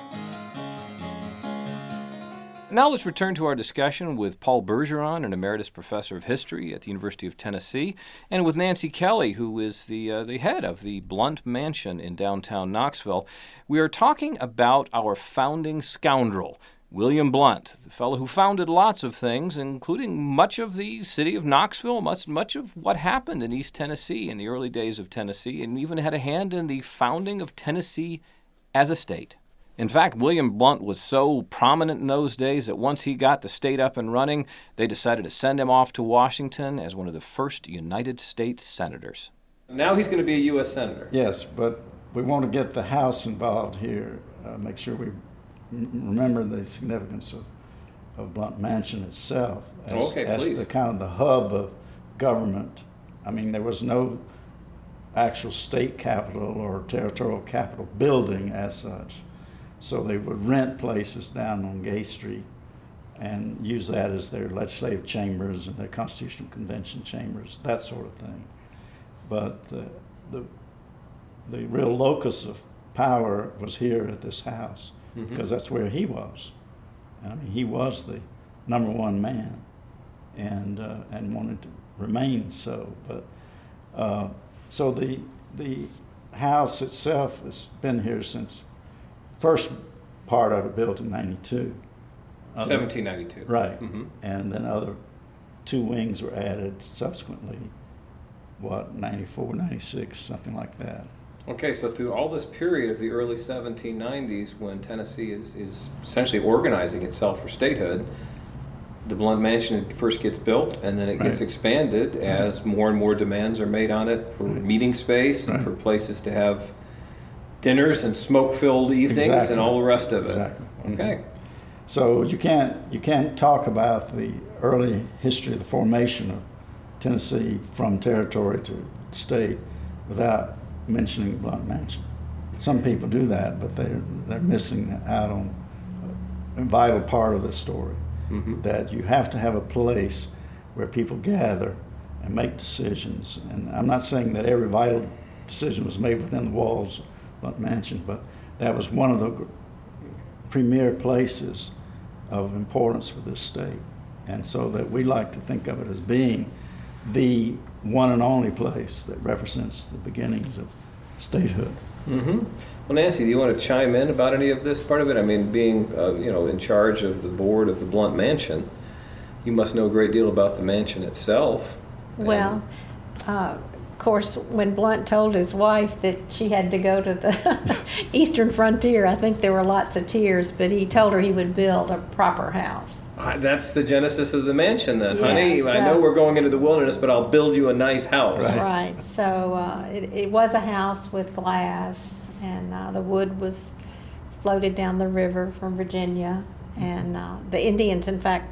Speaker 1: Now let's return to our discussion with Paul Bergeron, an emeritus professor of history at the University of Tennessee, and with Nancy Kelly, who is the uh, the head of the Blunt Mansion in downtown Knoxville. We are talking about our founding scoundrel, William Blunt, the fellow who founded lots of things, including much of the city of Knoxville, much, much of what happened in East Tennessee in the early days of Tennessee, and even had a hand in the founding of Tennessee as a state. In fact, William Blunt was so prominent in those days that once he got the state up and running, they decided to send him off to Washington as one of the first United States senators. Now he's going to be a U S senator.
Speaker 2: Yes, but we want to get the House involved here, uh, make sure we remember the significance of, of Blunt Mansion itself as,
Speaker 1: Okay,
Speaker 2: as
Speaker 1: please.
Speaker 2: the kind of the hub of government. I mean, there was no actual state capital or territorial capital building as such. So they would rent places down on Gay Street and use that as their legislative chambers and their constitutional convention chambers, that sort of thing. But the, the, the real locus of power was here at this house,
Speaker 1: Mhm.
Speaker 2: because that's where he was. I mean, he was the number one man, and uh, and wanted to remain so. But uh, so the the house itself has been here since first part of it built in ninety-two. Other-
Speaker 1: seventeen ninety-two.
Speaker 2: Right,
Speaker 1: Mhm.
Speaker 2: and then other two wings were added subsequently what, ninety-four, ninety-six, something like that.
Speaker 1: Okay, so through all this period of the early seventeen nineties, when Tennessee is, is essentially organizing itself for statehood, the Blount Mansion first gets built, and then it gets
Speaker 2: Right.
Speaker 1: expanded as more and more demands are made on it for
Speaker 2: Right.
Speaker 1: meeting space and
Speaker 2: Right.
Speaker 1: for places to have dinners and smoke-filled evenings
Speaker 2: Exactly.
Speaker 1: and all the rest of it.
Speaker 2: Exactly.
Speaker 1: Okay.
Speaker 2: So you can't you can't talk about the early history of the formation of Tennessee from territory to state without mentioning Blount Mansion. Some people do that, but they're they're missing out on a vital part of the story.
Speaker 1: Mhm.
Speaker 2: That you have to have a place where people gather and make decisions. And I'm not saying that every vital decision was made within the walls of Blount Mansion, but that was one of the gr- premier places of importance for this state. And so that we like to think of it as being the one and only place that represents the beginnings of statehood.
Speaker 1: Mm-hmm. Well, Nancy, do you want to chime in about any of this part of it? I mean, being uh, you know in charge of the board of the Blount Mansion, you must know a great deal about the mansion itself.
Speaker 6: Well, uh, of course, when Blount told his wife that she had to go to the eastern frontier, I think there were lots of tears, but he told her he would build a proper house.
Speaker 1: Uh, that's the genesis of the mansion, then,
Speaker 6: Yeah,
Speaker 1: honey. I
Speaker 6: so-
Speaker 1: know we're going into the wilderness, but I'll build you a nice house.
Speaker 6: Right, so uh, it, it was a house with glass, and uh, the wood was floated down the river from Virginia. And uh, the Indians, in fact,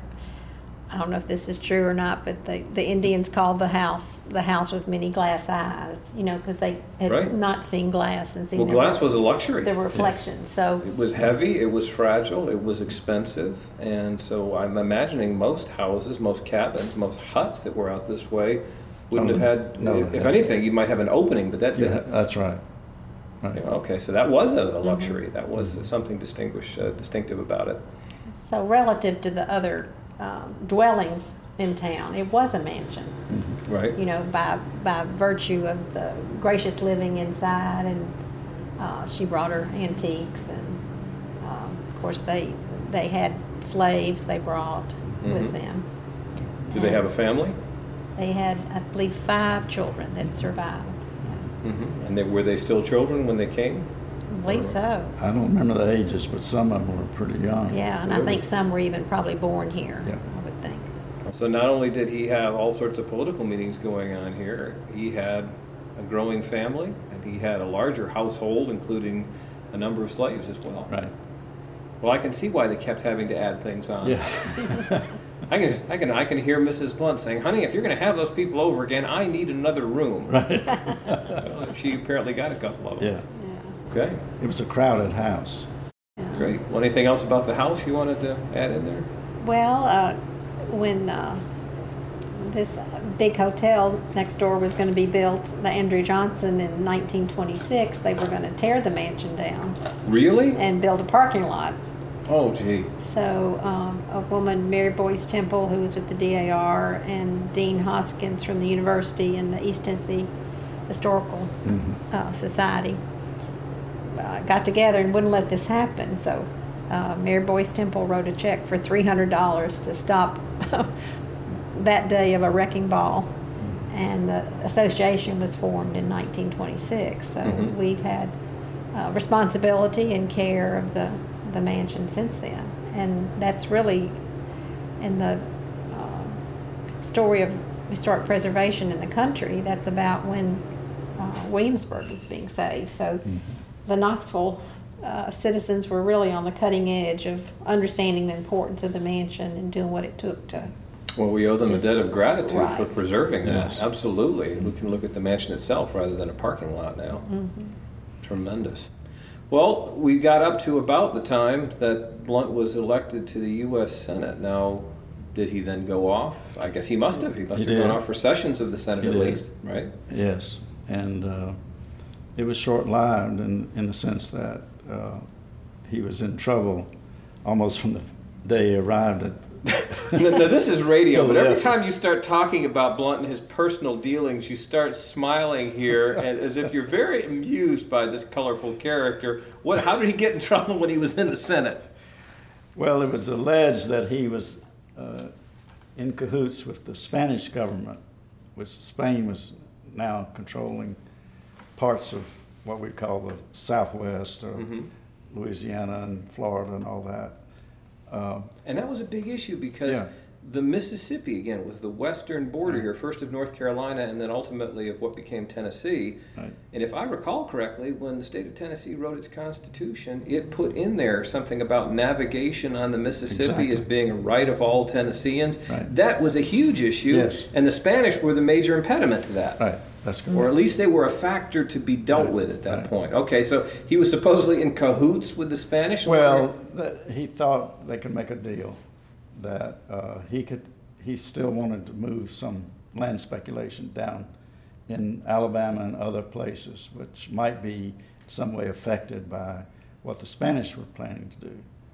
Speaker 6: I don't know if this is true or not, but the, the Indians called the house the house with many glass eyes, you know, because they had
Speaker 1: Right.
Speaker 6: not seen glass and seen
Speaker 1: Well,
Speaker 6: the,
Speaker 1: glass was a luxury.
Speaker 6: the reflection. So
Speaker 1: It was heavy, it was fragile, it was expensive, and so I'm imagining most houses, most cabins, most huts that were out this way wouldn't
Speaker 2: Oh,
Speaker 1: have had,
Speaker 2: no,
Speaker 1: if
Speaker 2: yeah.
Speaker 1: anything, you might have an opening, but that's
Speaker 2: Yeah,
Speaker 1: it.
Speaker 2: that's right. Right.
Speaker 1: Yeah, okay, so that was a, a
Speaker 6: Mm-hmm.
Speaker 1: luxury. That was something distinguish, uh, distinctive about it.
Speaker 6: So relative to the other um, dwellings in town, it was a mansion.
Speaker 1: Right.
Speaker 6: You know, by by virtue of the gracious living inside, and uh, she brought her antiques, and um, of course they they had slaves they brought
Speaker 1: Mhm.
Speaker 6: with them.
Speaker 1: Did they have a family?
Speaker 6: They had, I believe, five children that survived.
Speaker 1: Mm-hmm. And they, were they still children when they came?
Speaker 6: I believe so.
Speaker 2: I don't remember the ages, but some of them were pretty young.
Speaker 6: Yeah, and I think some were even probably born here.
Speaker 2: Yeah.
Speaker 6: I would think.
Speaker 1: So not only did he have all sorts of political meetings going on here, he had a growing family, and he had a larger household, including a number of slaves as well.
Speaker 2: Right.
Speaker 1: Well, I can see why they kept having to add things on.
Speaker 2: Yeah.
Speaker 1: I can, I can, I can hear Missus Blount saying, "Honey, if you're going to have those people over again, I need another room."
Speaker 2: Right.
Speaker 1: Well, she apparently got a couple of them.
Speaker 2: Yeah.
Speaker 1: Okay,
Speaker 2: It was a crowded house.
Speaker 1: great. Well, anything else about the house you wanted to add in there?
Speaker 6: Well, uh, when uh, this big hotel next door was going to be built, the Andrew Johnson, in nineteen twenty-six, they were going to tear the mansion down
Speaker 1: Really?
Speaker 6: and build a parking lot.
Speaker 1: Oh, gee.
Speaker 6: So um, a woman, Mary Boyce Temple, who was with the D A R, and Dean Hoskins from the university and the East Tennessee Historical uh, Society uh, got together and wouldn't let this happen. So uh, Mary Boyce Temple wrote a check for three hundred dollars to stop that day of a wrecking ball. And the association was formed in nineteen twenty-six. So
Speaker 1: Mhm.
Speaker 6: we've had uh, responsibility and care of the, the mansion since then. And that's really in the uh, story of historic preservation in the country, that's about when uh, Williamsburg was being saved. So the Knoxville uh, citizens were really on the cutting edge of understanding the importance of the mansion and doing what it took to.
Speaker 1: Well, we owe them a
Speaker 6: Just-
Speaker 1: debt of gratitude
Speaker 6: Right.
Speaker 1: for preserving that.
Speaker 2: Yes.
Speaker 1: Absolutely. We can look at the mansion itself rather than a parking lot now.
Speaker 6: Mm-hmm.
Speaker 1: Tremendous. Well, we got up to about the time that Blount was elected to the U S Senate. Now, did he then go off? I guess he must have. He must
Speaker 2: He
Speaker 1: have gone
Speaker 2: did.
Speaker 1: off for sessions of the Senate
Speaker 2: He
Speaker 1: at
Speaker 2: did.
Speaker 1: least, right?
Speaker 2: Yes, and uh, it was short-lived in, in the sense that uh, he was in trouble almost from the day he arrived at.
Speaker 1: now, now, this is radio, but every
Speaker 2: Philadelphia.
Speaker 1: time you start talking about Blount and his personal dealings, you start smiling here and, as if you're very amused by this colorful character. What? How did he get in trouble when he was in the Senate?
Speaker 2: Well, it was alleged that he was uh, in cahoots with the Spanish government, which Spain was now controlling parts of what we call the Southwest or
Speaker 1: Mhm.
Speaker 2: Louisiana and Florida and all that. Uh,
Speaker 1: And that was a big issue because
Speaker 2: Yeah.
Speaker 1: the Mississippi, again, was the western border
Speaker 2: Right.
Speaker 1: here, first of North Carolina and then ultimately of what became Tennessee.
Speaker 2: Right.
Speaker 1: And if I recall correctly, when the state of Tennessee wrote its constitution, it put in there something about navigation on the Mississippi
Speaker 2: Exactly.
Speaker 1: as being a right of all Tennesseans.
Speaker 2: Right.
Speaker 1: That was a huge issue.
Speaker 2: Yes.
Speaker 1: And the Spanish were the major impediment to that.
Speaker 2: Right, that's correct.
Speaker 1: Or at least they were a factor to be dealt
Speaker 2: Right.
Speaker 1: with at that
Speaker 2: Right.
Speaker 1: point. Okay, so he was supposedly in cahoots with the Spanish?
Speaker 2: Well, that, he thought they could make a deal that uh, he could. He still wanted to move some land speculation down in Alabama and other places, which might be in some way affected by what the Spanish were planning to do.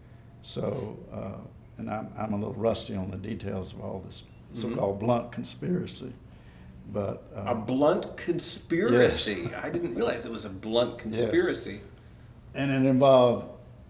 Speaker 2: So, uh, and I'm, I'm a little rusty on the details of all this so-called blunt conspiracy, but uh,
Speaker 1: A blunt conspiracy. I didn't realize it was a blunt conspiracy.
Speaker 2: and it involved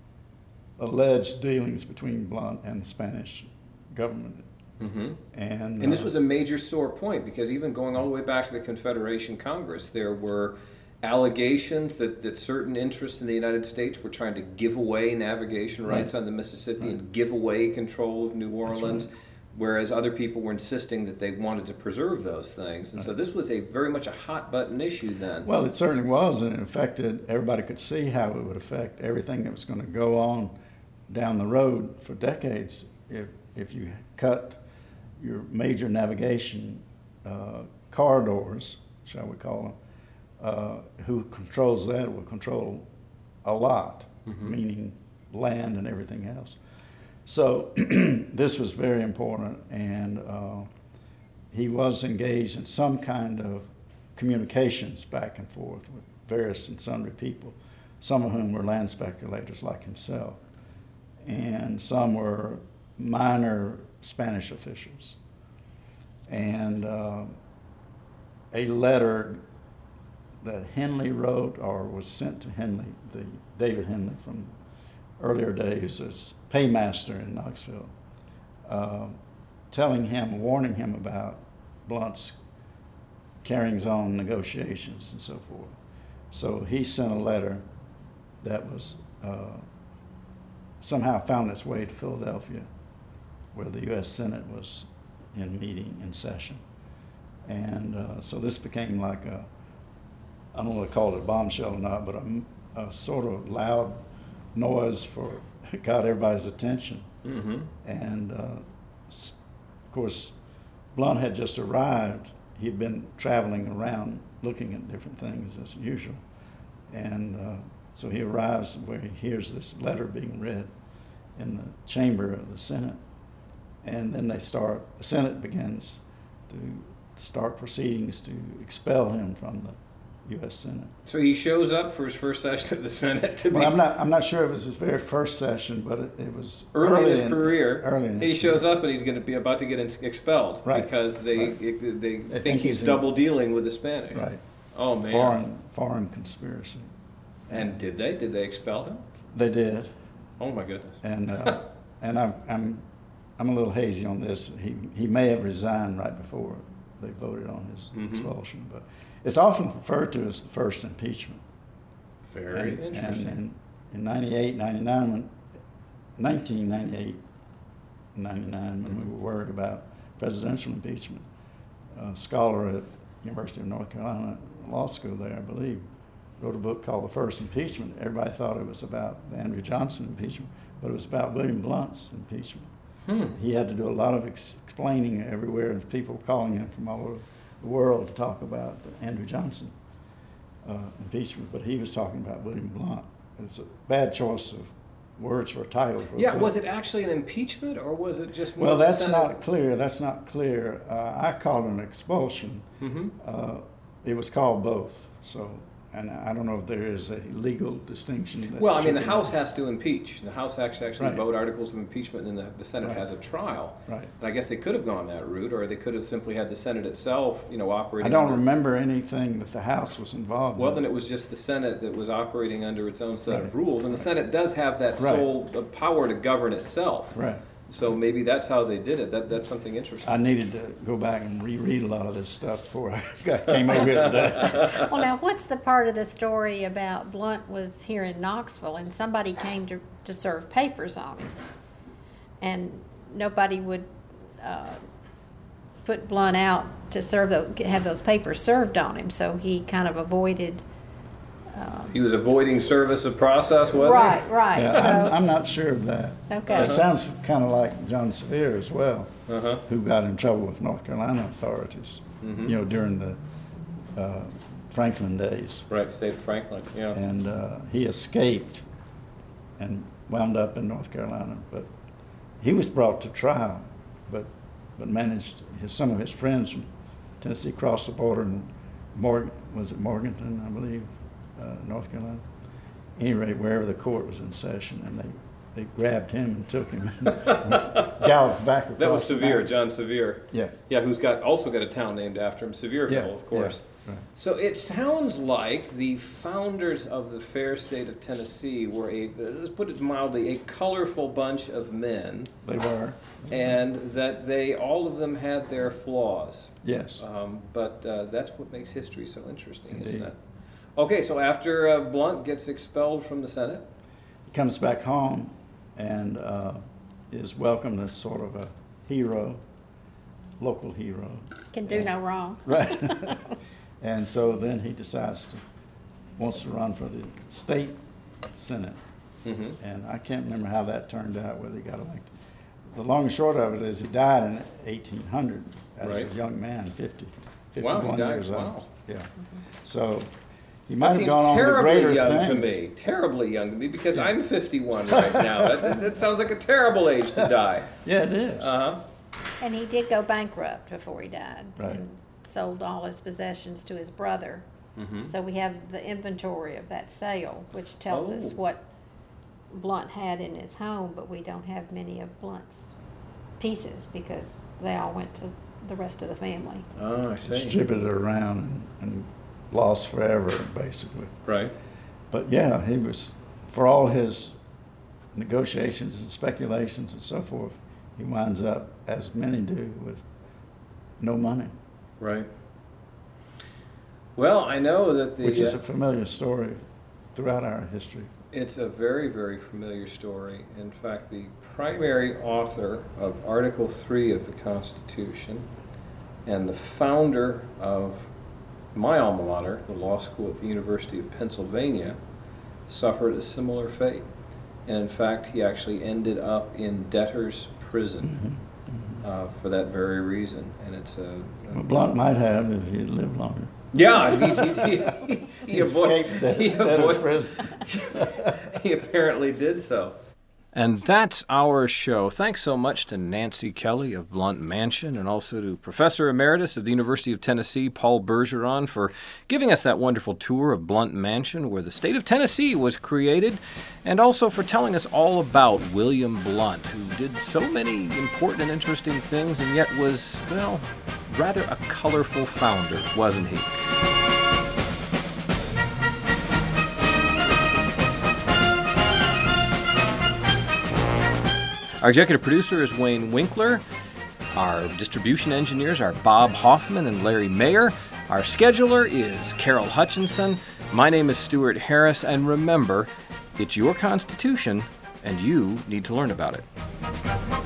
Speaker 2: alleged dealings between Blunt and the Spanish government.
Speaker 1: Mm-hmm.
Speaker 2: And,
Speaker 1: And this
Speaker 2: uh,
Speaker 1: was a major sore point because even going all the way back to the Confederation Congress, there were allegations that, that certain interests in the United States were trying to give away navigation rights
Speaker 2: Right.
Speaker 1: on the Mississippi
Speaker 2: Right.
Speaker 1: and give away control of New Orleans,
Speaker 2: right.
Speaker 1: whereas other people were insisting that they wanted to preserve those things. And so
Speaker 2: Right.
Speaker 1: this was a very much a hot button issue then.
Speaker 2: Well, it certainly was, and it affected, everybody could see how it would affect everything that was going to go on down the road for decades if, if you cut your major navigation uh, corridors, shall we call them. Uh, who controls that will control a lot,
Speaker 1: Mhm.
Speaker 2: meaning land and everything else. So this was very important, and uh, he was engaged in some kind of communications back and forth with various and sundry people, some of whom were land speculators like himself, and some were minor Spanish officials. And uh, a letter that Henley wrote or was sent to Henley, the David Henley from earlier days as paymaster in Knoxville, uh, telling him, warning him about Blunt's carryings on negotiations and so forth. So he sent a letter that was uh, somehow found its way to Philadelphia, where the U S Senate was in meeting, in session. And uh, so this became like a, I don't know if they call it a bombshell or not, but a, a sort of loud noise for, got everybody's attention.
Speaker 1: Mm-hmm.
Speaker 2: And uh, s- of course, Blunt had just arrived. He'd been traveling around looking at different things as usual. And uh, so he arrives where he hears this letter being read in the chamber of the Senate. And then they start, the Senate begins to start proceedings to expel him from the U S Senate.
Speaker 1: So he shows up for his first session of the Senate to
Speaker 2: Well,
Speaker 1: be
Speaker 2: I'm not, I'm not sure it was his very first session, but it, it was
Speaker 1: early, in his career.
Speaker 2: Early in his
Speaker 1: he shows
Speaker 2: career.
Speaker 1: up and he's going to be about to get in- expelled
Speaker 2: Right.
Speaker 1: because they
Speaker 2: Right.
Speaker 1: they, they
Speaker 2: They
Speaker 1: think,
Speaker 2: think
Speaker 1: he's
Speaker 2: he's in-
Speaker 1: double dealing with the Spanish.
Speaker 2: Right.
Speaker 1: Oh man.
Speaker 2: Foreign, foreign conspiracy.
Speaker 1: And did they? Did they expel him?
Speaker 2: They did.
Speaker 1: Oh my goodness.
Speaker 2: And, uh, and I'm, I'm, I'm a little hazy on this. He, he may have resigned right before they voted on his
Speaker 1: Mhm.
Speaker 2: expulsion, but it's often referred to as the first impeachment.
Speaker 1: Very
Speaker 2: And-
Speaker 1: interesting.
Speaker 2: And in, in ninety-eight, ninety-nine, when, nineteen ninety-eight, ninety-nine, when we
Speaker 1: Mhm.
Speaker 2: were worried about presidential impeachment, a scholar at University of North Carolina Law School there, I believe, wrote a book called The First Impeachment. Everybody thought it was about the Andrew Johnson impeachment, but it was about William Blunt's impeachment.
Speaker 1: Hmm.
Speaker 2: He had to do a lot of ex- explaining everywhere, and people calling him from all over the world to talk about the Andrew Johnson uh, impeachment, but he was talking about William Blunt. It's a bad choice of words for a title. For a
Speaker 1: Yeah,
Speaker 2: book.
Speaker 1: was it actually an impeachment or was it just more
Speaker 2: Well,
Speaker 1: the
Speaker 2: that's
Speaker 1: Senate-
Speaker 2: not clear. That's not clear. Uh, I call it an expulsion.
Speaker 1: Mhm.
Speaker 2: Uh, it was called both. So, and I don't know if there is a legal distinction. That
Speaker 1: Well, I mean,
Speaker 2: should
Speaker 1: the
Speaker 2: be
Speaker 1: House
Speaker 2: made.
Speaker 1: has to impeach. The House actually actually
Speaker 2: Right.
Speaker 1: vote articles of impeachment, and then the, the Senate
Speaker 2: Right.
Speaker 1: has a trial.
Speaker 2: Right.
Speaker 1: And I guess they could have gone that route, or they could have simply had the Senate itself, you know, operating.
Speaker 2: I don't
Speaker 1: under-
Speaker 2: remember anything that the House was involved
Speaker 1: Well,
Speaker 2: in.
Speaker 1: then it was just the Senate that was operating under its own set of
Speaker 2: Right.
Speaker 1: rules, and the Senate does have that
Speaker 2: Right.
Speaker 1: sole uh, power to govern itself.
Speaker 2: Right.
Speaker 1: So maybe that's how they did it. That that's something interesting.
Speaker 2: I needed to go back and reread a lot of this stuff before I got, came over here today.
Speaker 6: Well, now, what's the part of the story about Blount was here in Knoxville and somebody came to, to serve papers on him? And nobody would uh, put Blount out to serve the, have those papers served on him, so he kind of avoided. Um,
Speaker 1: he was avoiding service of process, wasn't
Speaker 6: right,
Speaker 1: he?
Speaker 6: right.
Speaker 2: Yeah,
Speaker 6: so,
Speaker 2: I'm, I'm not sure of that.
Speaker 6: Okay.
Speaker 2: It sounds kind of like John Sevier as well,
Speaker 1: Uh-huh.
Speaker 2: who got in trouble with North Carolina authorities,
Speaker 1: Mhm.
Speaker 2: you know, during the uh, Franklin days.
Speaker 1: Right, state of Franklin, yeah.
Speaker 2: And uh, he escaped and wound up in North Carolina. But he was brought to trial, but but managed, his, some of his friends from Tennessee crossed the border and Morgan, was it Morganton, I believe, uh, North Carolina? At any rate, wherever the court was in session, and they, they grabbed him and took him and galloped back across.
Speaker 1: That was
Speaker 2: the
Speaker 1: Sevier,
Speaker 2: mountains.
Speaker 1: John Sevier.
Speaker 2: Yeah.
Speaker 1: Yeah, who's got also got a town named after him, Sevierville,
Speaker 2: Yeah,
Speaker 1: of course.
Speaker 2: yeah, right.
Speaker 1: So it sounds like the founders of the fair state of Tennessee were a, let's put it mildly, a colorful bunch of men.
Speaker 2: They were.
Speaker 1: And that they, all of them had their flaws.
Speaker 2: Yes.
Speaker 1: Um, but uh, that's what makes history so interesting, isn't
Speaker 2: Indeed.
Speaker 1: it? Okay, so after uh, Blount gets expelled from the Senate,
Speaker 2: He comes back home and uh, is welcomed as sort of a hero, local hero.
Speaker 6: can do no wrong.
Speaker 2: Right. And so then he decides to, wants to run for the state senate.
Speaker 1: Mhm.
Speaker 2: And I can't remember how that turned out, whether he got elected. The long and short of it is he died in eighteen hundred as
Speaker 1: Right.
Speaker 2: a young man, fifty,
Speaker 1: Wow, he
Speaker 2: fifty-one
Speaker 1: died-
Speaker 2: years old.
Speaker 1: wow.
Speaker 2: Yeah. So he might
Speaker 1: that
Speaker 2: have
Speaker 1: seems
Speaker 2: gone on to
Speaker 1: terribly
Speaker 2: greater
Speaker 1: young
Speaker 2: things.
Speaker 1: to me. Terribly young to me because I'm fifty-one right now. That, that, that sounds like a terrible age to die.
Speaker 2: Yeah, it is.
Speaker 1: Uh-huh.
Speaker 6: And he did go bankrupt before he died.
Speaker 2: Right.
Speaker 6: And sold all his possessions to his brother.
Speaker 1: Mhm.
Speaker 6: So we have the inventory of that sale, which tells us
Speaker 1: Oh.
Speaker 6: what Blount had in his home, but we don't have many of Blount's pieces because they all went to the rest of the family.
Speaker 1: Oh, I see.
Speaker 2: Distributed around and, and lost forever, basically.
Speaker 1: Right.
Speaker 2: But yeah, he was, for all his negotiations and speculations and so forth, he winds up, as many do, with no money.
Speaker 1: Right. Well, I know that the...
Speaker 2: Which is
Speaker 1: uh,
Speaker 2: a familiar story throughout our history.
Speaker 1: It's a very, very familiar story. In fact, the primary author of Article three of the Constitution and the founder of my alma mater, the law school at the University of Pennsylvania, suffered a similar fate. And in fact, he actually ended up in debtor's prison uh, for that very reason. And it's a...
Speaker 2: Well, Blount might have if he had lived longer.
Speaker 1: Yeah, he, he, he, he,
Speaker 2: He
Speaker 1: avoid-
Speaker 2: escaped death-
Speaker 1: he
Speaker 2: debtor's
Speaker 1: avoid-
Speaker 2: prison.
Speaker 1: he apparently did so. And that's our show. Thanks so much to Nancy Kelly of Blount Mansion and also to Professor Emeritus of the University of Tennessee, Paul Bergeron, for giving us that wonderful tour of Blount Mansion where the state of Tennessee was created, and also for telling us all about William Blount, who did so many important and interesting things and yet was, well, rather a colorful founder, wasn't he? Our executive producer is Wayne Winkler. Our distribution engineers are Bob Hoffman and Larry Mayer. Our scheduler is Carol Hutchinson. My name is Stuart Harris, and remember, it's your Constitution, and you need to learn about it.